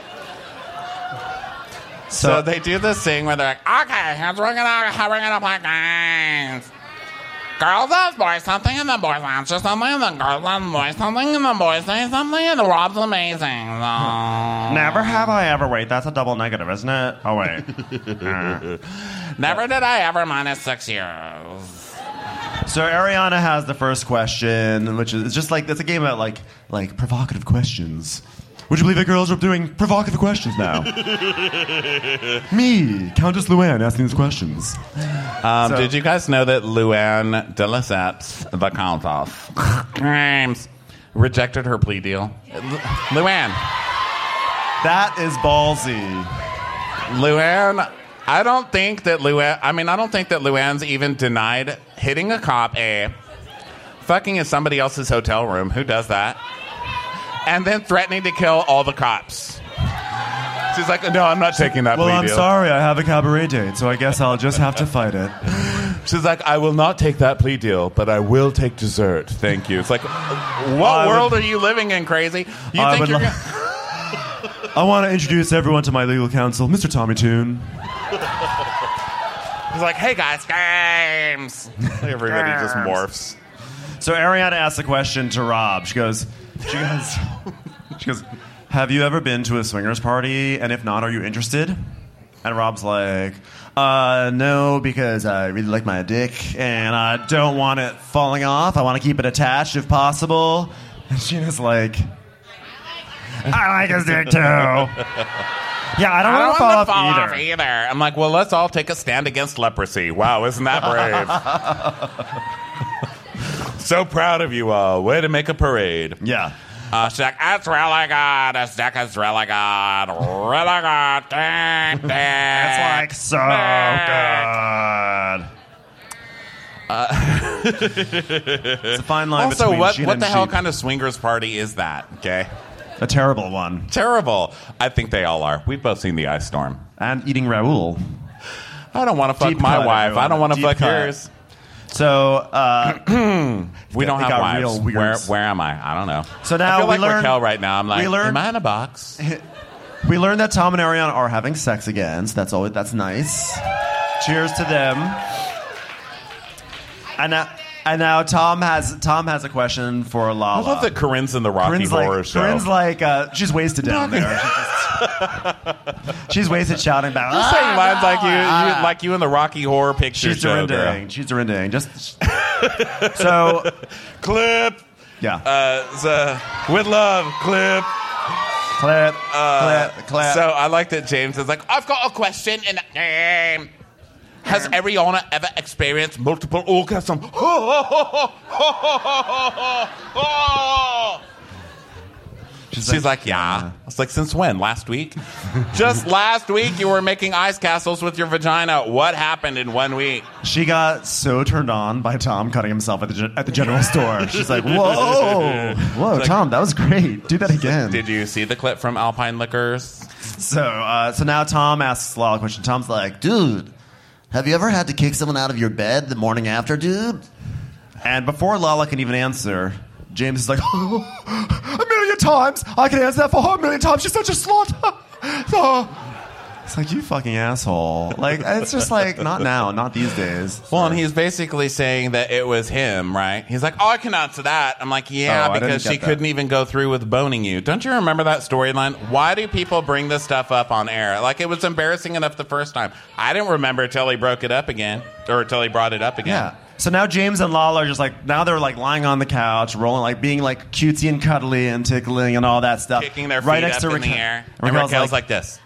So they do this thing where they're like, okay, we're gonna play games. Girls ask boys something, and the boys answer something, and the girls ask boys something, and the boys say something, and the Rob's amazing. So... Never have I ever. Wait, that's a double negative, isn't it? Oh, wait. Never did I ever minus 6 years. So Ariana has the first question, which is just like, it's a game about like provocative questions. Would you believe that girls are doing provocative questions now? Me, Countess Luann, asking these questions. Did you guys know that Luann de Lesseps, the Countess, rejected her plea deal? Luann. That is ballsy. Luann, I don't think that Luann's even denied hitting a cop, fucking in somebody else's hotel room. Who does that? And then threatening to kill all the cops. She's like, no, I'm not taking that plea deal. Well, I'm sorry, I have a cabaret date, so I guess I'll just have to fight it. She's like, I will not take that plea deal, but I will take dessert. Thank you. It's like, what world are you living in, crazy? I want to introduce everyone to my legal counsel, Mr. Tommy Toon. He's like, hey guys, games. Everybody just morphs. So Ariana asks a question to Rob. She goes, have you ever been to a swingers party? And if not, are you interested? And Rob's like, no, because I really like my dick and I don't want it falling off. I want to keep it attached if possible. And Gina's like, I like his dick too. Yeah, I don't want to fall off either. I'm like, well, let's all take a stand against leprosy. Wow, isn't that brave? So proud of you all. Way to make a parade. Yeah. She's like, it's really good. This dick is really good. Really good. It's like so good. It's a fine line Also, between what Gina the and hell sheep. kind of swingers party is that? Okay. A terrible one. Terrible. I think they all are. We've both seen The Ice Storm. And eating Raoul. I don't want to fuck Deep my cut, wife. everyone. I don't want to Deep fuck cut. yours. So, We don't it have got wives. real weird. Where am I? I don't know. So now I feel we like learn- Raquel right now. I'm like, we learn- am I in a box? we learned that Tom and Ariana are having sex again, so that's nice. Cheers to them. And now Tom has a question for Lala. I love that Corinne's in the Rocky Horror Show. Corinne's like, she's wasted down there. She's wasted shouting back. You're saying lines like you in the Rocky Horror Picture She's Show. surrendering. She's surrendering. Just so Clip. yeah. With love. Clip. Clap. Clap. So I like that James is like, I've got a question in that name. Has Ariana ever experienced multiple orgasms? She's like, yeah. I was like, since when? Last week? Just last week you were making ice castles with your vagina. What happened in 1 week? She got so turned on by Tom cutting himself at the general store. She's like, whoa, Tom, that was great. Do that again. Did you see the clip from Alpine Liquors? So now Tom asks Lala a question. Tom's like, Dude, have you ever had to kick someone out of your bed the morning after, dude? and before Lala can even answer, James is like, a million times. I can answer that for her a million times. She's such a slut. It's like, you fucking asshole. Like, it's just like, not now, not these days. Well, and he's basically saying that it was him, right? He's like, oh, I can answer that. I'm like, yeah, Oh, I didn't because get she that. couldn't even go through with boning you. Don't you remember that storyline? Why do people bring this stuff up on air? Like, it was embarrassing enough the first time. I didn't remember till he broke it up again, or till he brought it up again. Yeah. So now James and Lala are just like, now they're like lying on the couch, rolling, like being like cutesy and cuddly and tickling and all that stuff. Kicking their feet right next up to in Raquel. the air. And And Raquel's like this.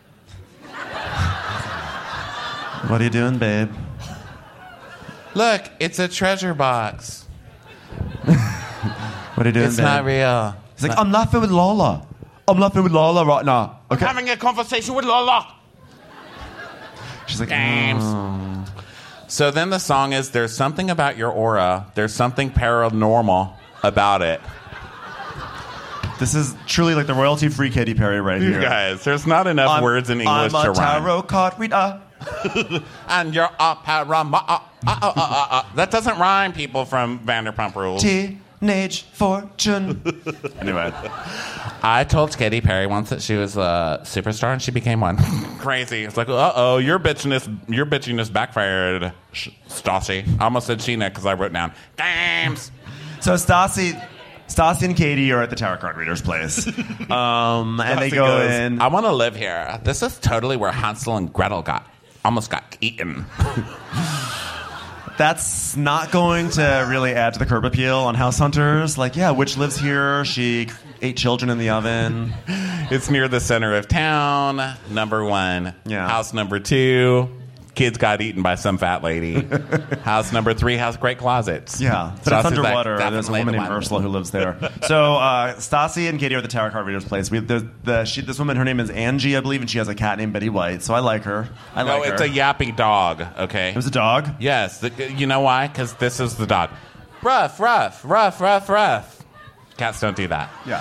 what are you doing, babe? Look, it's a treasure box. What are you doing, It's babe? not real. He's like, I'm laughing with Lala. I'm laughing with Lala right now. Okay. Having a conversation with Lola. She's like, James. So then the song is, there's something about your aura. There's something paranormal about it. This is truly like the royalty-free Katy Perry right You here. guys, there's not enough words in English I'm to a rhyme. tarot card reader. And you're a parama. That doesn't rhyme, people from Vanderpump Rules. Teenage fortune. Anyway. I told Katy Perry once that she was a superstar, and she became one. Crazy. It's like, uh-oh, your bitchiness backfired, Stassi. I almost said Sheena because I wrote down, James. So Stassi and Katie are at the tarot card reader's place. And they Stassi go goes, in. I want to live here. This is totally where Hansel and Gretel almost got eaten. That's not going to really add to the curb appeal on House Hunters. Like, yeah, witch lives here. She ate children in the oven. It's near the center of town. Number 1. Yeah. House number 2. Kids got eaten by some fat lady. House number 3 has great closets. Yeah, but Stassi's it's underwater. like, There's a definitely woman the named one. Ursula who lives there. So Stassi and Katie are at the tarot card reader's place. This woman, her name is Angie, I believe, and she has a cat named Betty White. So I like her. No, it's a yappy dog, okay? It was a dog? Yes. You know why? Because this is the dog. Ruff, ruff, ruff, ruff, ruff. Cats don't do that. Yeah.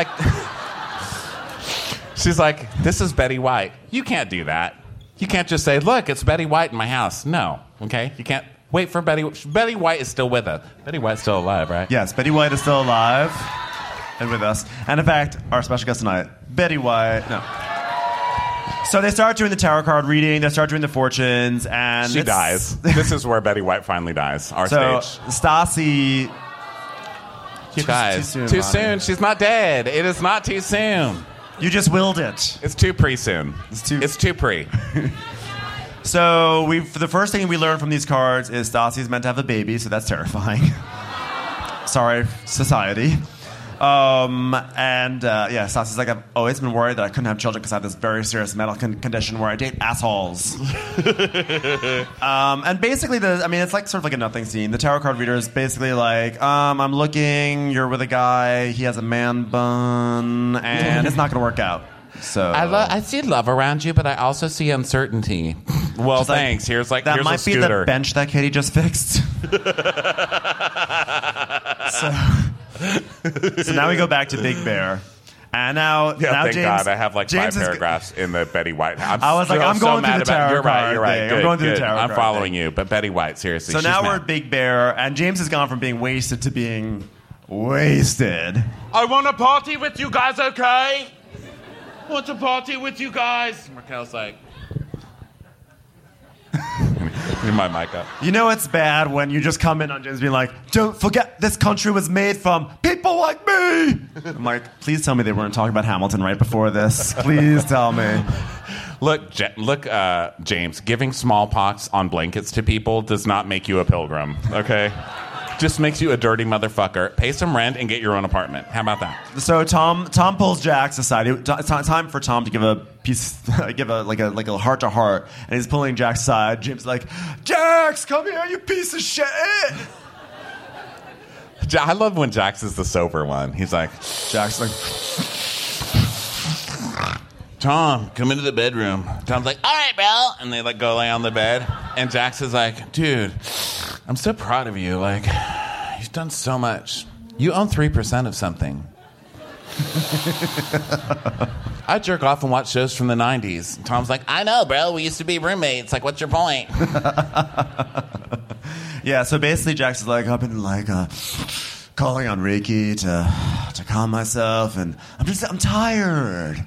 She's like, this is Betty White. You can't do that. You can't just say, look, it's Betty White in my house. No, okay? You can't wait for Betty. Betty White is still with us. Betty White's still alive, right? Yes, Betty White is still alive and with us. And in fact, our special guest tonight, Betty White. No. So they start doing the tarot card reading. They start doing the fortunes, and She dies. This is where Betty White finally dies. Our So stage. Stassi, You guys. too soon, Too Bonnie. soon. She's not dead. It is not too soon. you just willed it. It's too pre-soon. It's too- too pre. So the first thing we learn from these cards is Stassi's meant to have a baby, so that's terrifying. Sorry, society. Stassi's like, I've always been worried that I couldn't have children because I have this very serious medical condition where I date assholes. And basically, it's like sort of like a nothing scene. The tarot card reader is basically like, I'm looking, you're with a guy, he has a man bun, and it's not going to work out. So I see love around you, but I also see uncertainty. Well, She's like, thanks. Here's that a might be scooter. the bench that Katie just fixed. So now we go back to Big Bear. And now Thank James, God I have like James 5 is- paragraphs in the Betty White. I was like, I'm going through the tarot You're right. card You're right. thing. I'm Good, going through the good. tarot I'm card following thing. you, but Betty White, seriously. So she's now we're mad. at Big Bear, and James has gone from being wasted to being wasted. I want to party with you guys, okay? Want to party with you guys? Raquel's like, Give my mic up. You know it's bad when you just come in on James being like, don't forget this country was made from people like me. I'm like, please tell me they weren't talking about Hamilton right before this. Please tell me. Look, James, giving smallpox on blankets to people does not make you a pilgrim, okay? Just makes you a dirty motherfucker. Pay some rent and get your own apartment. How about that? So Tom pulls Jax aside. It's time for Tom to give a piece, give a heart to heart, and he's pulling Jax aside. James is like, Jax, come here, you piece of shit. I love when Jax is the sober one. He's like, Jax is like, Tom, come into the bedroom. Tom's like, all right, Bill. And they go lay on the bed. And Jax is like, dude, I'm so proud of you. Like, you've done so much. You own 3% of something. I jerk off and watch shows from the 90s. And Tom's like, I know, bro. We used to be roommates. Like, what's your point? yeah. So basically, Jax is like, I've been calling on Reiki to calm myself, and I'm tired.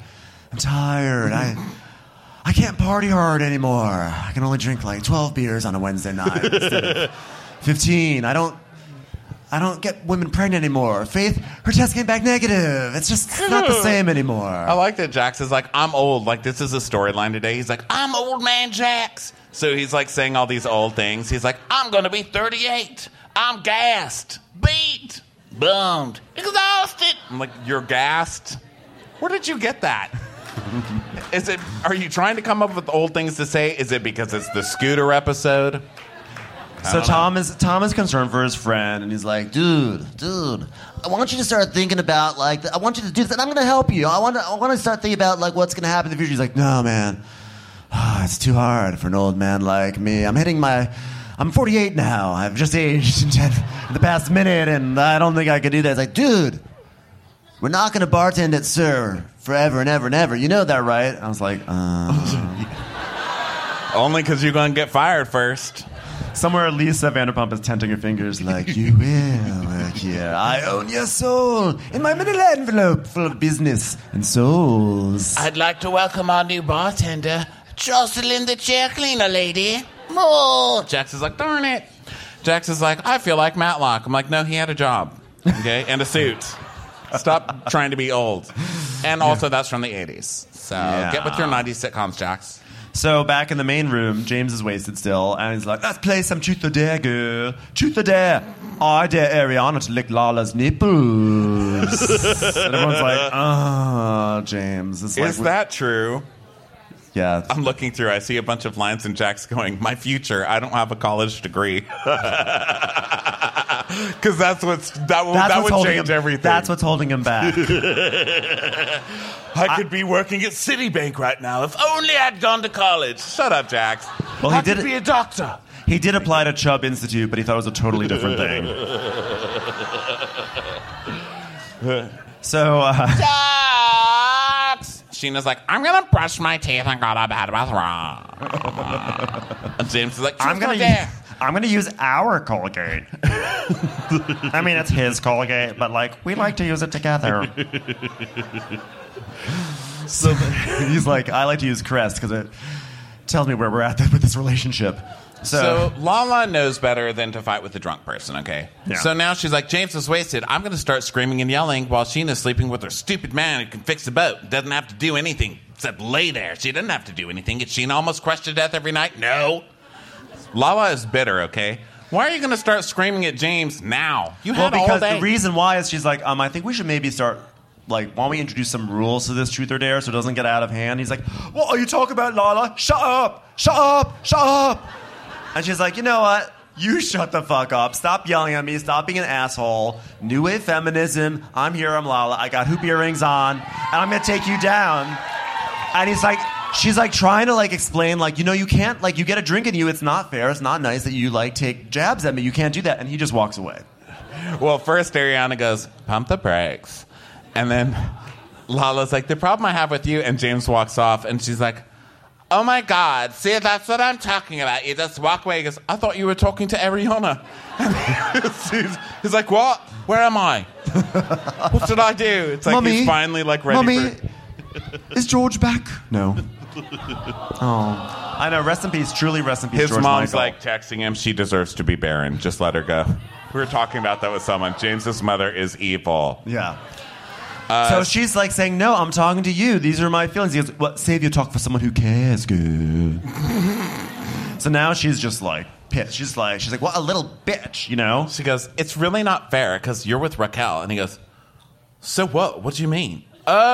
I can't party hard anymore. I can only drink 12 beers on a Wednesday night instead of 15. I don't get women pregnant anymore. Faith, her test came back negative. It's just not the same anymore. I like that Jax is like, I'm old. Like, this is a storyline today. He's like, I'm old man Jax. So he's saying all these old things. He's like, I'm going to be 38. I'm gassed, beat, bummed, exhausted. I'm like, you're gassed? Where did you get that? Are you trying to come up with old things to say? Is it because it's the scooter episode? So Tom is concerned for his friend, and he's like, dude, I want you to start thinking about I want you to do this, and I'm going to help you. I want to start thinking about what's going to happen in the future. He's like, no, man, it's too hard for an old man like me. I'm 48 now. I've just aged in the past minute, and I don't think I could do that. It's like, dude, we're not going to bartend at Sir forever and ever and ever. You know that, right? I was like, Only because you're going to get fired first. Somewhere Lisa Vanderpump is tenting her fingers like, you will work here. I own your soul in my middle envelope full of business and souls. I'd like to welcome our new bartender, Jocelyn the chair cleaner lady. Oh. Jax is like, darn it. Jax is like, I feel like Matlock. I'm like, no, he had a job, okay, and a suit. Stop trying to be old. And also, that's from the 80s. So get with your 90s sitcoms, Jax. So back in the main room, James is wasted still, and he's like, let's play some Truth or Dare, girl. Truth or Dare. I dare Ariana to lick Lala's nipples. And everyone's like, James. Is that true? Yeah. I'm looking through. I see a bunch of lines, and Jack's going, my future, I don't have a college degree. Because that would change everything. That's what's holding him back. I could be working at Citibank right now if only I'd gone to college. Shut up, Jax. Well, I could be a doctor. He did apply to Chubb Institute, but he thought it was a totally different thing. So, Jax! Sheena's like, I'm going to brush my teeth and go to bed with Ron. And James is like, I'm gonna use our Colgate. I mean, it's his Colgate, but we like to use it together. So he's like, I like to use crest because it tells me where we're at with this relationship. So Lala knows better than to fight with a drunk person, okay? Yeah. So now she's like, James is wasted. I'm going to start screaming and yelling while Sheena's sleeping with her stupid man who can fix the boat. Doesn't have to do anything except lay there. She doesn't have to do anything. Gets Sheena almost crushed to death every night? No. Lala is bitter, okay? Why are you going to start screaming at James now? You had all because day. the reason why is she's like, I think we should maybe start, like, why don't we introduce some rules to this truth or dare so it doesn't get out of hand? He's like, what are you talking about, Lala? Shut up! Shut up! Shut up! And she's like, you know what? You shut the fuck up. Stop yelling at me. Stop being an asshole. New wave feminism. I'm here. I'm Lala. I got hoop earrings on. And I'm going to take you down. And he's like, she's like trying to like explain, like, you know, you can't, like, you get a drink in you. It's not fair. It's not nice that you like take jabs at me. You can't do that. And he just walks away. Well, first Ariana goes, pump the brakes. And then Lala's like, the problem I have with you. And James walks off. And she's like, oh my God, see, that's what I'm talking about. You just walk away. He goes, I thought you were talking to Ariana. And he's like, what? Where am I? What did I do? It's like Mummy, he's finally like ready Mummy, for... is George back? No. Oh. I know, rest in peace, truly rest in peace, His George mom's Michael. like texting him, she deserves to be barren. Just let her go. We were talking about that with someone. James's mother is evil. Yeah. So she's like saying, no, I'm talking to you. These are my feelings. He goes, well, save your talk for someone who cares, girl. So now she's just like pissed. She's like, what a little bitch, you know? She goes, it's really not fair because you're with Raquel. And he goes, so what? What do you mean?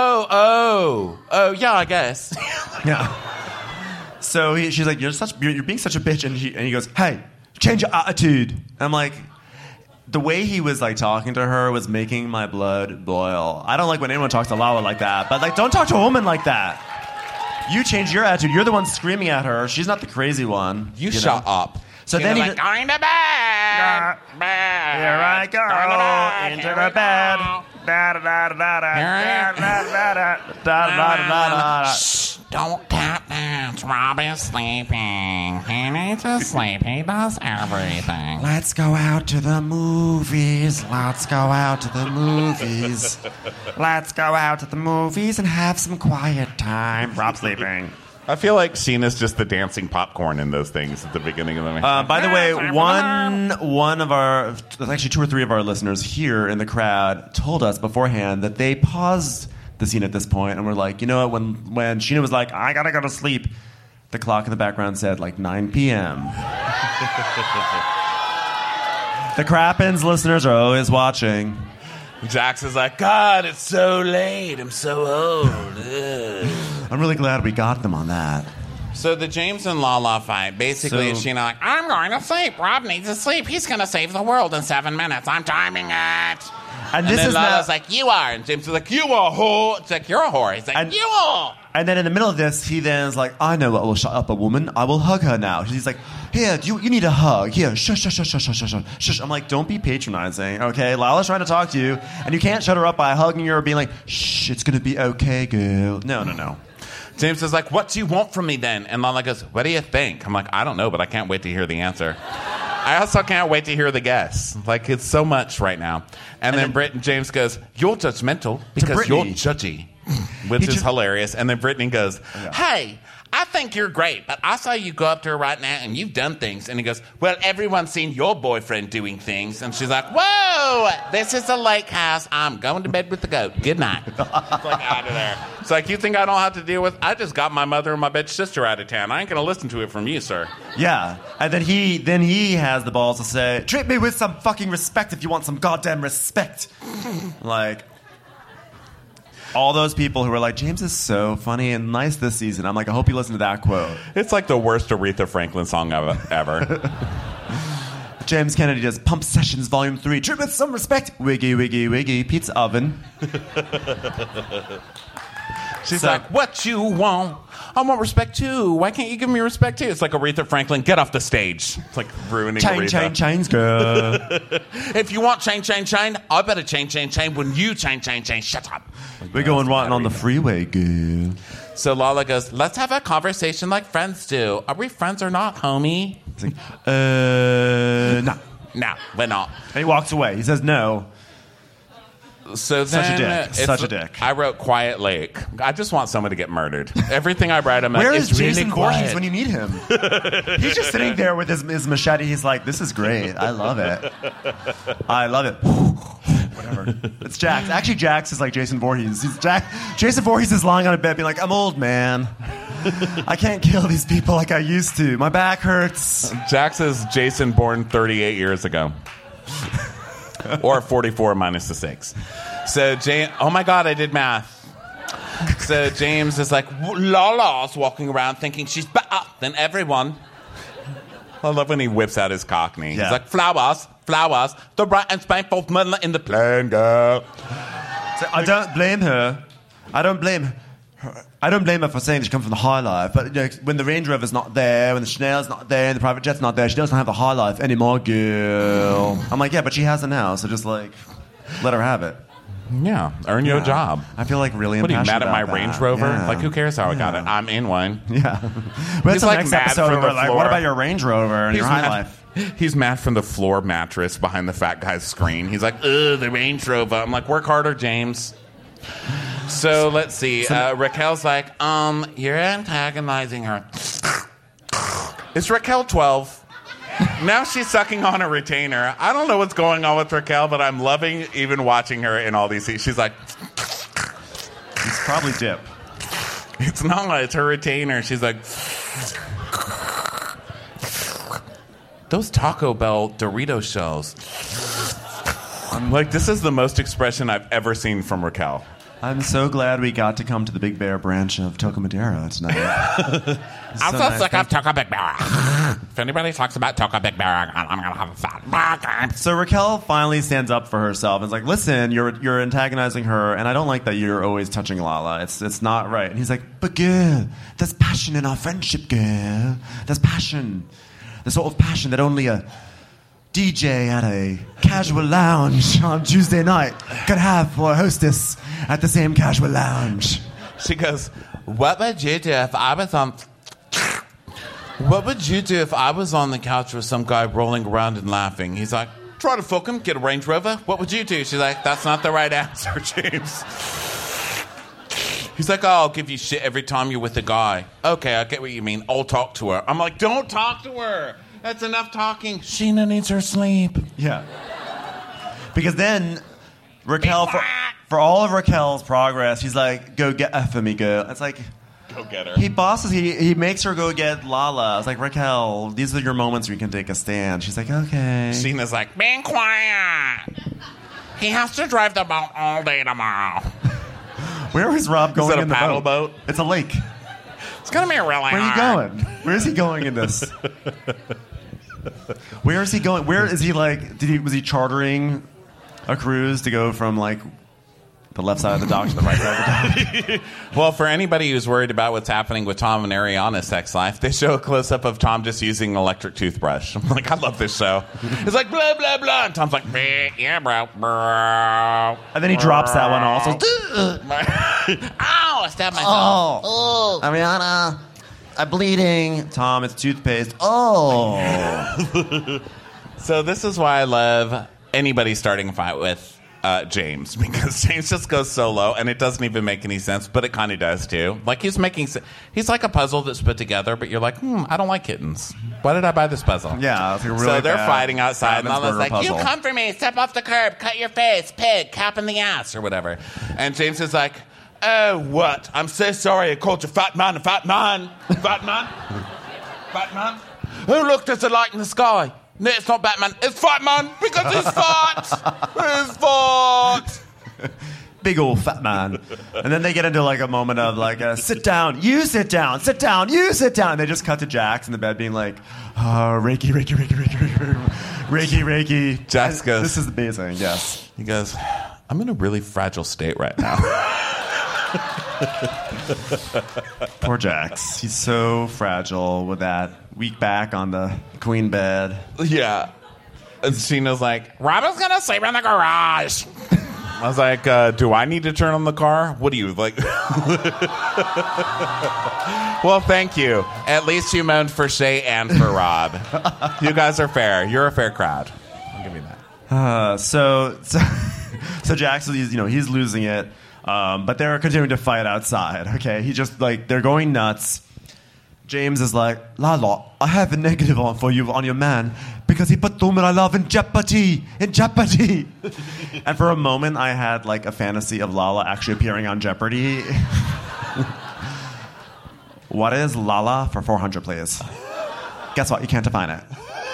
Oh, yeah, I guess. Yeah. So she's like, you're being such a bitch. And he goes, hey, change your attitude. And I'm like, the way he was like talking to her was making my blood boil. I don't like when anyone talks to Lala like that, but like, don't talk to a woman like that. You change your attitude. You're the one screaming at her. She's not the crazy one. You shut up. So then like, going to bed. Here I go into the bed. Shh, don't tap dance. Robbie's sleeping. He needs to sleep. He does everything. Let's go out to the movies. Let's go out to the movies. Let's go out to the movies and have some quiet time. Rob sleeping. I feel like Sheena's just the dancing popcorn in those things at the beginning of the movie. By the way, one of our, actually 2 or 3 of our listeners here in the crowd told us beforehand that they paused the scene at this point and were like, you know what, when Sheena was like, I gotta go to sleep, the clock in the background said like 9 p.m. The Crappens listeners are always watching. Jax is like, God, it's so late. I'm so old. Ugh. I'm really glad we got them on that. So the James and Lala fight, basically, is Sheena like, I'm going to sleep. Rob needs to sleep. He's going to save the world in 7 minutes. I'm timing it. And and this then is Lala's now, like, you are. And James is like, you are a whore. It's like, you're a whore. He's like, And- you are. and then in the middle of this, he then is like, I know what will shut up a woman. I will hug her now. He's like, here, you need a hug. Here, shush, shush, shush, shush, shush, shush, shush. I'm like, don't be patronizing, okay? Lala's trying to talk to you, and you can't shut her up by hugging her or being like, shh, it's going to be okay, girl. No. James is like, what do you want from me then? And Lala goes, what do you think? I'm like, I don't know, but I can't wait to hear the answer. I also can't wait to hear the guess. Like, it's so much right now. And then James goes, you're judgmental because you're Brittany. judgy, which is hilarious. And then Brittany goes, hey, I think you're great, but I saw you go up to her right now and you've done things. And he goes, well, everyone's seen your boyfriend doing things. And she's like, whoa, this is a lake house. I'm going to bed with the goat. Good night. It's like out of there. It's like, you think I don't have to deal with? I just got my mother and my bitch sister out of town. I ain't going to listen to it from you, sir. Yeah. And then he has the balls to say, treat me with some fucking respect if you want some goddamn respect. Like, all those people who were like, James is so funny and nice this season. I'm like, I hope you listen to that quote. It's like the worst Aretha Franklin song ever. James Kennedy does Pump Sessions Volume 3. Treat with some respect. Wiggy, wiggy, wiggy. Pizza oven. She's like, what you want? I want respect too. Why can't you give me respect too? It's like Aretha Franklin, get off the stage. It's like ruining Aretha. Chains, girl. If you want chain, I better chain when you chain. Shut up. We're going right on the freeway, girl. So Lala goes, let's have a conversation like friends do. Are we friends or not, homie? It's like, no. No, we're not. And he walks away. He says no. So Such a then dick. Such a dick. I wrote Quiet Lake. I just want someone to get murdered. Everything I write, I'm like, Where is it's Jason really Voorhees quiet. when you need him? He's just sitting there with his machete. He's like, this is great. I love it. I love it. Whatever. It's Jax. Actually, Jax is like Jason Voorhees. Jason Voorhees is lying on a bed being like, I'm old, man. I can't kill these people like I used to. My back hurts. Jax is Jason born 38 years ago. Or 44 minus the 6. So, oh my God, I did math. So James is like, Lala's walking around thinking she's better than everyone. I love when he whips out his Cockney. Yeah. He's like, flowers, the right and painful men in the plane, girl. So I don't blame her. I don't blame her for saying she comes from the high life. But you know, when the Range Rover's not there, when the Chanel's not there, and the private jet's not there, she doesn't have the high life anymore, girl. I'm like, yeah, but she has it now, so just like, let her have it. Yeah, earn you a job. I feel like really What are you, impassioned mad at my about Range that. Rover? Yeah. Like, who cares how I got it? I'm in one. Yeah. But it's like next mad episode for where the we're like, floor. what about your Range Rover and your high life? He's mad from the floor mattress behind the fat guy's screen. He's like, ugh, the Range Rover. I'm like, work harder, James. So let's see. Raquel's like, you're antagonizing her. Is Raquel 12? Now she's sucking on a retainer. I don't know what's going on with Raquel, but I'm loving even watching her in all these scenes. She's like, It's probably dip. it's not, it's her retainer. She's like, those Taco Bell Dorito shells. I'm like, this is the most expression I've ever seen from Raquel. I'm so glad we got to come to the Big Bear branch of Toca Madera tonight. I'm so sick of Toca Big Bear. If anybody talks about Toca Big Bear, I'm going to have a fat. So Raquel finally stands up for herself and is like, listen, you're antagonizing her, and I don't like that you're always touching Lala. It's not right. And he's like, but girl, there's passion in our friendship, girl. There's passion. The sort of passion that only a DJ at a casual lounge on Tuesday night could have for a hostess at the same casual lounge. She goes, what would you do if I was on... What would you do if I was on the couch with some guy rolling around and laughing? He's like, try to fuck him, get a Range Rover. What would you do? She's like, that's not the right answer, James. He's like, oh, I'll give you shit every time you're with a guy. Okay, I get what you mean. I'll talk to her. I'm like, don't talk to her. That's enough talking. Sheena needs her sleep. Yeah. Because then Raquel, for all of Raquel's progress, he's like, go get her for me, girl. It's like, Go get her. he makes her go get Lala. It's like, Raquel, these are your moments where you can take a stand. She's like, okay. Sheena's like, Being quiet. He has to drive the boat all day tomorrow. Where is Rob going that a in the paddle boat? It's a lake. It's going to be really Where are you hard. going? Where is he going in this? Where is he going? Where is he like? Was he chartering a cruise to go from like the left side of the dock to the right side of the dock? well, for anybody who's worried about what's happening with Tom and Ariana's sex life, they show a close-up of Tom just using an electric toothbrush. I'm like, I love this show. It's like, blah, blah, blah. And Tom's like, Yeah, bro. Bro. And then he drops that one also. Ow, I stabbed myself. Oh, Ariana, I'm bleeding. Tom, it's toothpaste. Oh. So this is why I love anybody starting a fight with James, because James just goes solo, and it doesn't even make any sense, but it kind of does too. Like he's like a puzzle that's put together, but you're like, I don't like kittens. Why did I buy this puzzle? Yeah, it's a really so they're bad fighting outside, and Batman's Lala's like, murder "You puzzle. come for me, step off the curb, cut your face, pig, cap in the ass, or whatever." And James is like, "Oh, what? I'm so sorry. I called you fat man, fat man, fat man, fat man. Oh, look, there's a light in the sky." No, it's not Batman. It's Fat Man because he's fat. He's fat. Big old fat man. And then they get into like a moment of like, sit down, you sit down, sit down, you sit down. And they just cut to Jax in the bed being like, Reiki, Reiki, Reiki, Reiki, Reiki, Reiki, Reiki. Jax goes, this is amazing, yes. He goes, I'm in a really fragile state right now. Poor Jax. He's so fragile with that weak back on the queen bed. Yeah. And Sheena's like, Robin's going to sleep in the garage. I was like, do I need to turn on the car? What do you like? Well, thank you. At least you moaned for Shay and for Rob. You guys are fair. You're a fair crowd. I'll give you that. So So Jax, he's losing it, but they're continuing to fight outside. Okay, he just they're going nuts. James is like, Lala, I have a negative on for you on your man because he put the woman I love in jeopardy. And for a moment, I had a fantasy of Lala actually appearing on Jeopardy. What is Lala for 400, please? Guess what? You can't define it.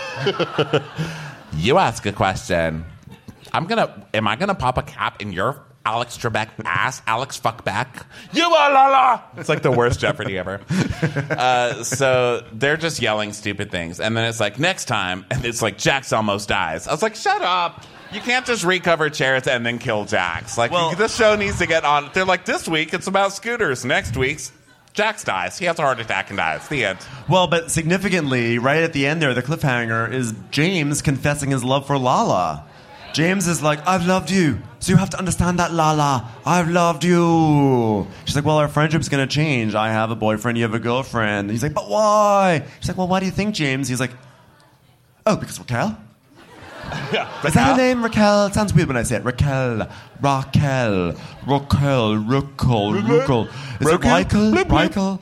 You ask a question. Am I gonna pop a cap in your Alex Trebek ass? Alex fuckback? You are Lala! It's like the worst Jeopardy ever. So they're just yelling stupid things. And then it's like, next time, and it's like, Jax almost dies. I was like, shut up. You can't just recover chairs and then kill Jax. This show needs to get on. They're like, this week it's about scooters. Next week's Jax dies. He has a heart attack and dies. The end. Well, but significantly, right at the end there, the cliffhanger is James confessing his love for Lala. James is like, I've loved you, so you have to understand that, Lala. I've loved you. She's like, well, our friendship's going to change. I have a boyfriend, you have a girlfriend. He's like, but why? She's like, well, why do you think, James? He's like, oh, because Raquel? Yeah, Is that her name, Raquel? It sounds weird when I say it. Raquel. Is it Raquel?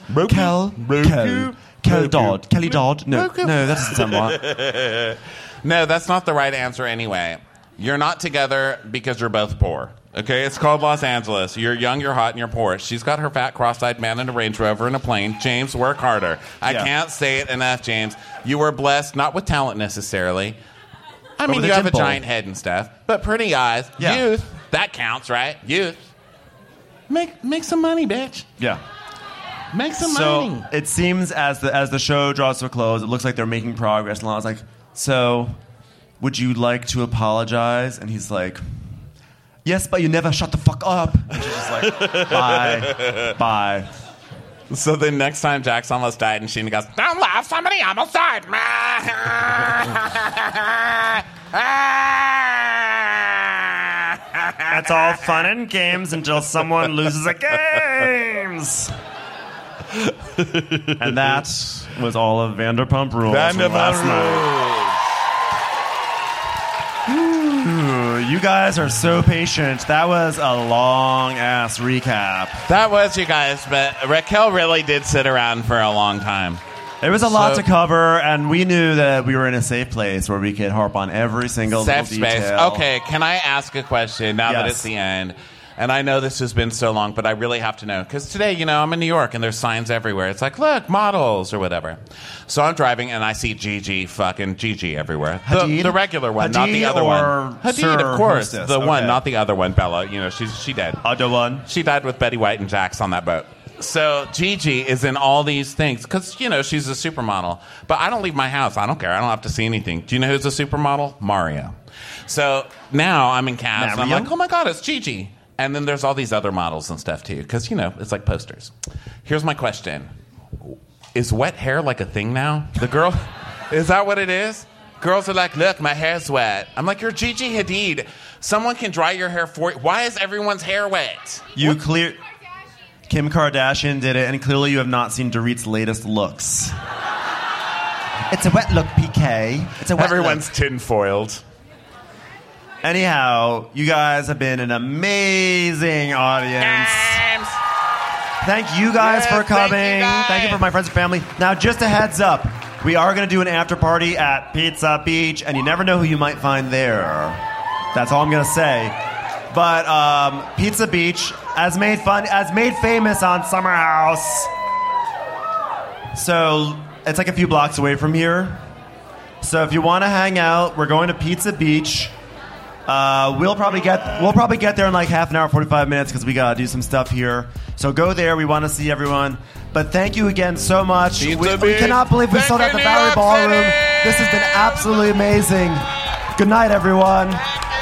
Kel Dodd. Kelly Dodd? No, that doesn't sound right. No, that's not the right answer anyway. You're not together because you're both poor. Okay, it's called Los Angeles. You're young, you're hot, and you're poor. She's got her fat, cross-eyed man in a Range Rover and a plane. James, work harder. I can't say it enough, James. You were blessed, not with talent necessarily. I mean, you have a giant head and stuff, but pretty eyes. Yeah. Youth, that counts, right? Youth. Make some money, bitch. Yeah. Make some money. So it seems as the show draws to a close, it looks like they're making progress. And Lala's like, so would you like to apologize? And he's like, yes, but you never shut the fuck up. And she's just like, bye. So then next time Jax almost died and Sheena goes, don't laugh, somebody almost died. It's all fun and games until someone loses a games. And that was all of Vanderpump Rules from last night. Ooh, you guys are so patient. That was a long-ass recap. That was, you guys, but Raquel really did sit around for a long time. There was a lot to cover, and we knew that we were in a safe place where we could harp on every single little safe detail. space. Okay, can I ask a question now that it's the end? And I know this has been so long, but I really have to know. Because today, I'm in New York, and there's signs everywhere. It's like, look, models or whatever. So I'm driving, and I see Gigi everywhere. The regular one, not the other one. Hadid, of course. Hostess. The one, not the other one, Bella. She dead. Other one. She died with Betty White and Jax on that boat. So Gigi is in all these things because, she's a supermodel. But I don't leave my house. I don't care. I don't have to see anything. Do you know who's a supermodel? Mario. So now I'm in cabs, and I'm like, oh, my God, it's Gigi. And then there's all these other models and stuff, too, because, it's like posters. Here's my question. Is wet hair like a thing now? The girl, is that what it is? Girls are like, look, my hair's wet. I'm like, you're Gigi Hadid. Someone can dry your hair for you. Why is everyone's hair wet? Kim Kardashian did it, and clearly you have not seen Dorit's latest looks. It's a wet look, PK. It's a wet Everyone's look. tin-foiled. Anyhow, you guys have been an amazing audience. James. Thank you guys for coming. Thank you for my friends and family. Now, just a heads up. We are going to do an after party at Pizza Beach, and you never know who you might find there. That's all I'm going to say. But Pizza Beach, as made famous on Summer House. So it's like a few blocks away from here. So if you want to hang out, we're going to Pizza Beach. We'll probably get there in like half an hour, 45 minutes because we gotta do some stuff here. So go there. We want to see everyone. But thank you again so much. We cannot believe we sold out the Bowery Ballroom. This has been absolutely amazing. Good night, everyone.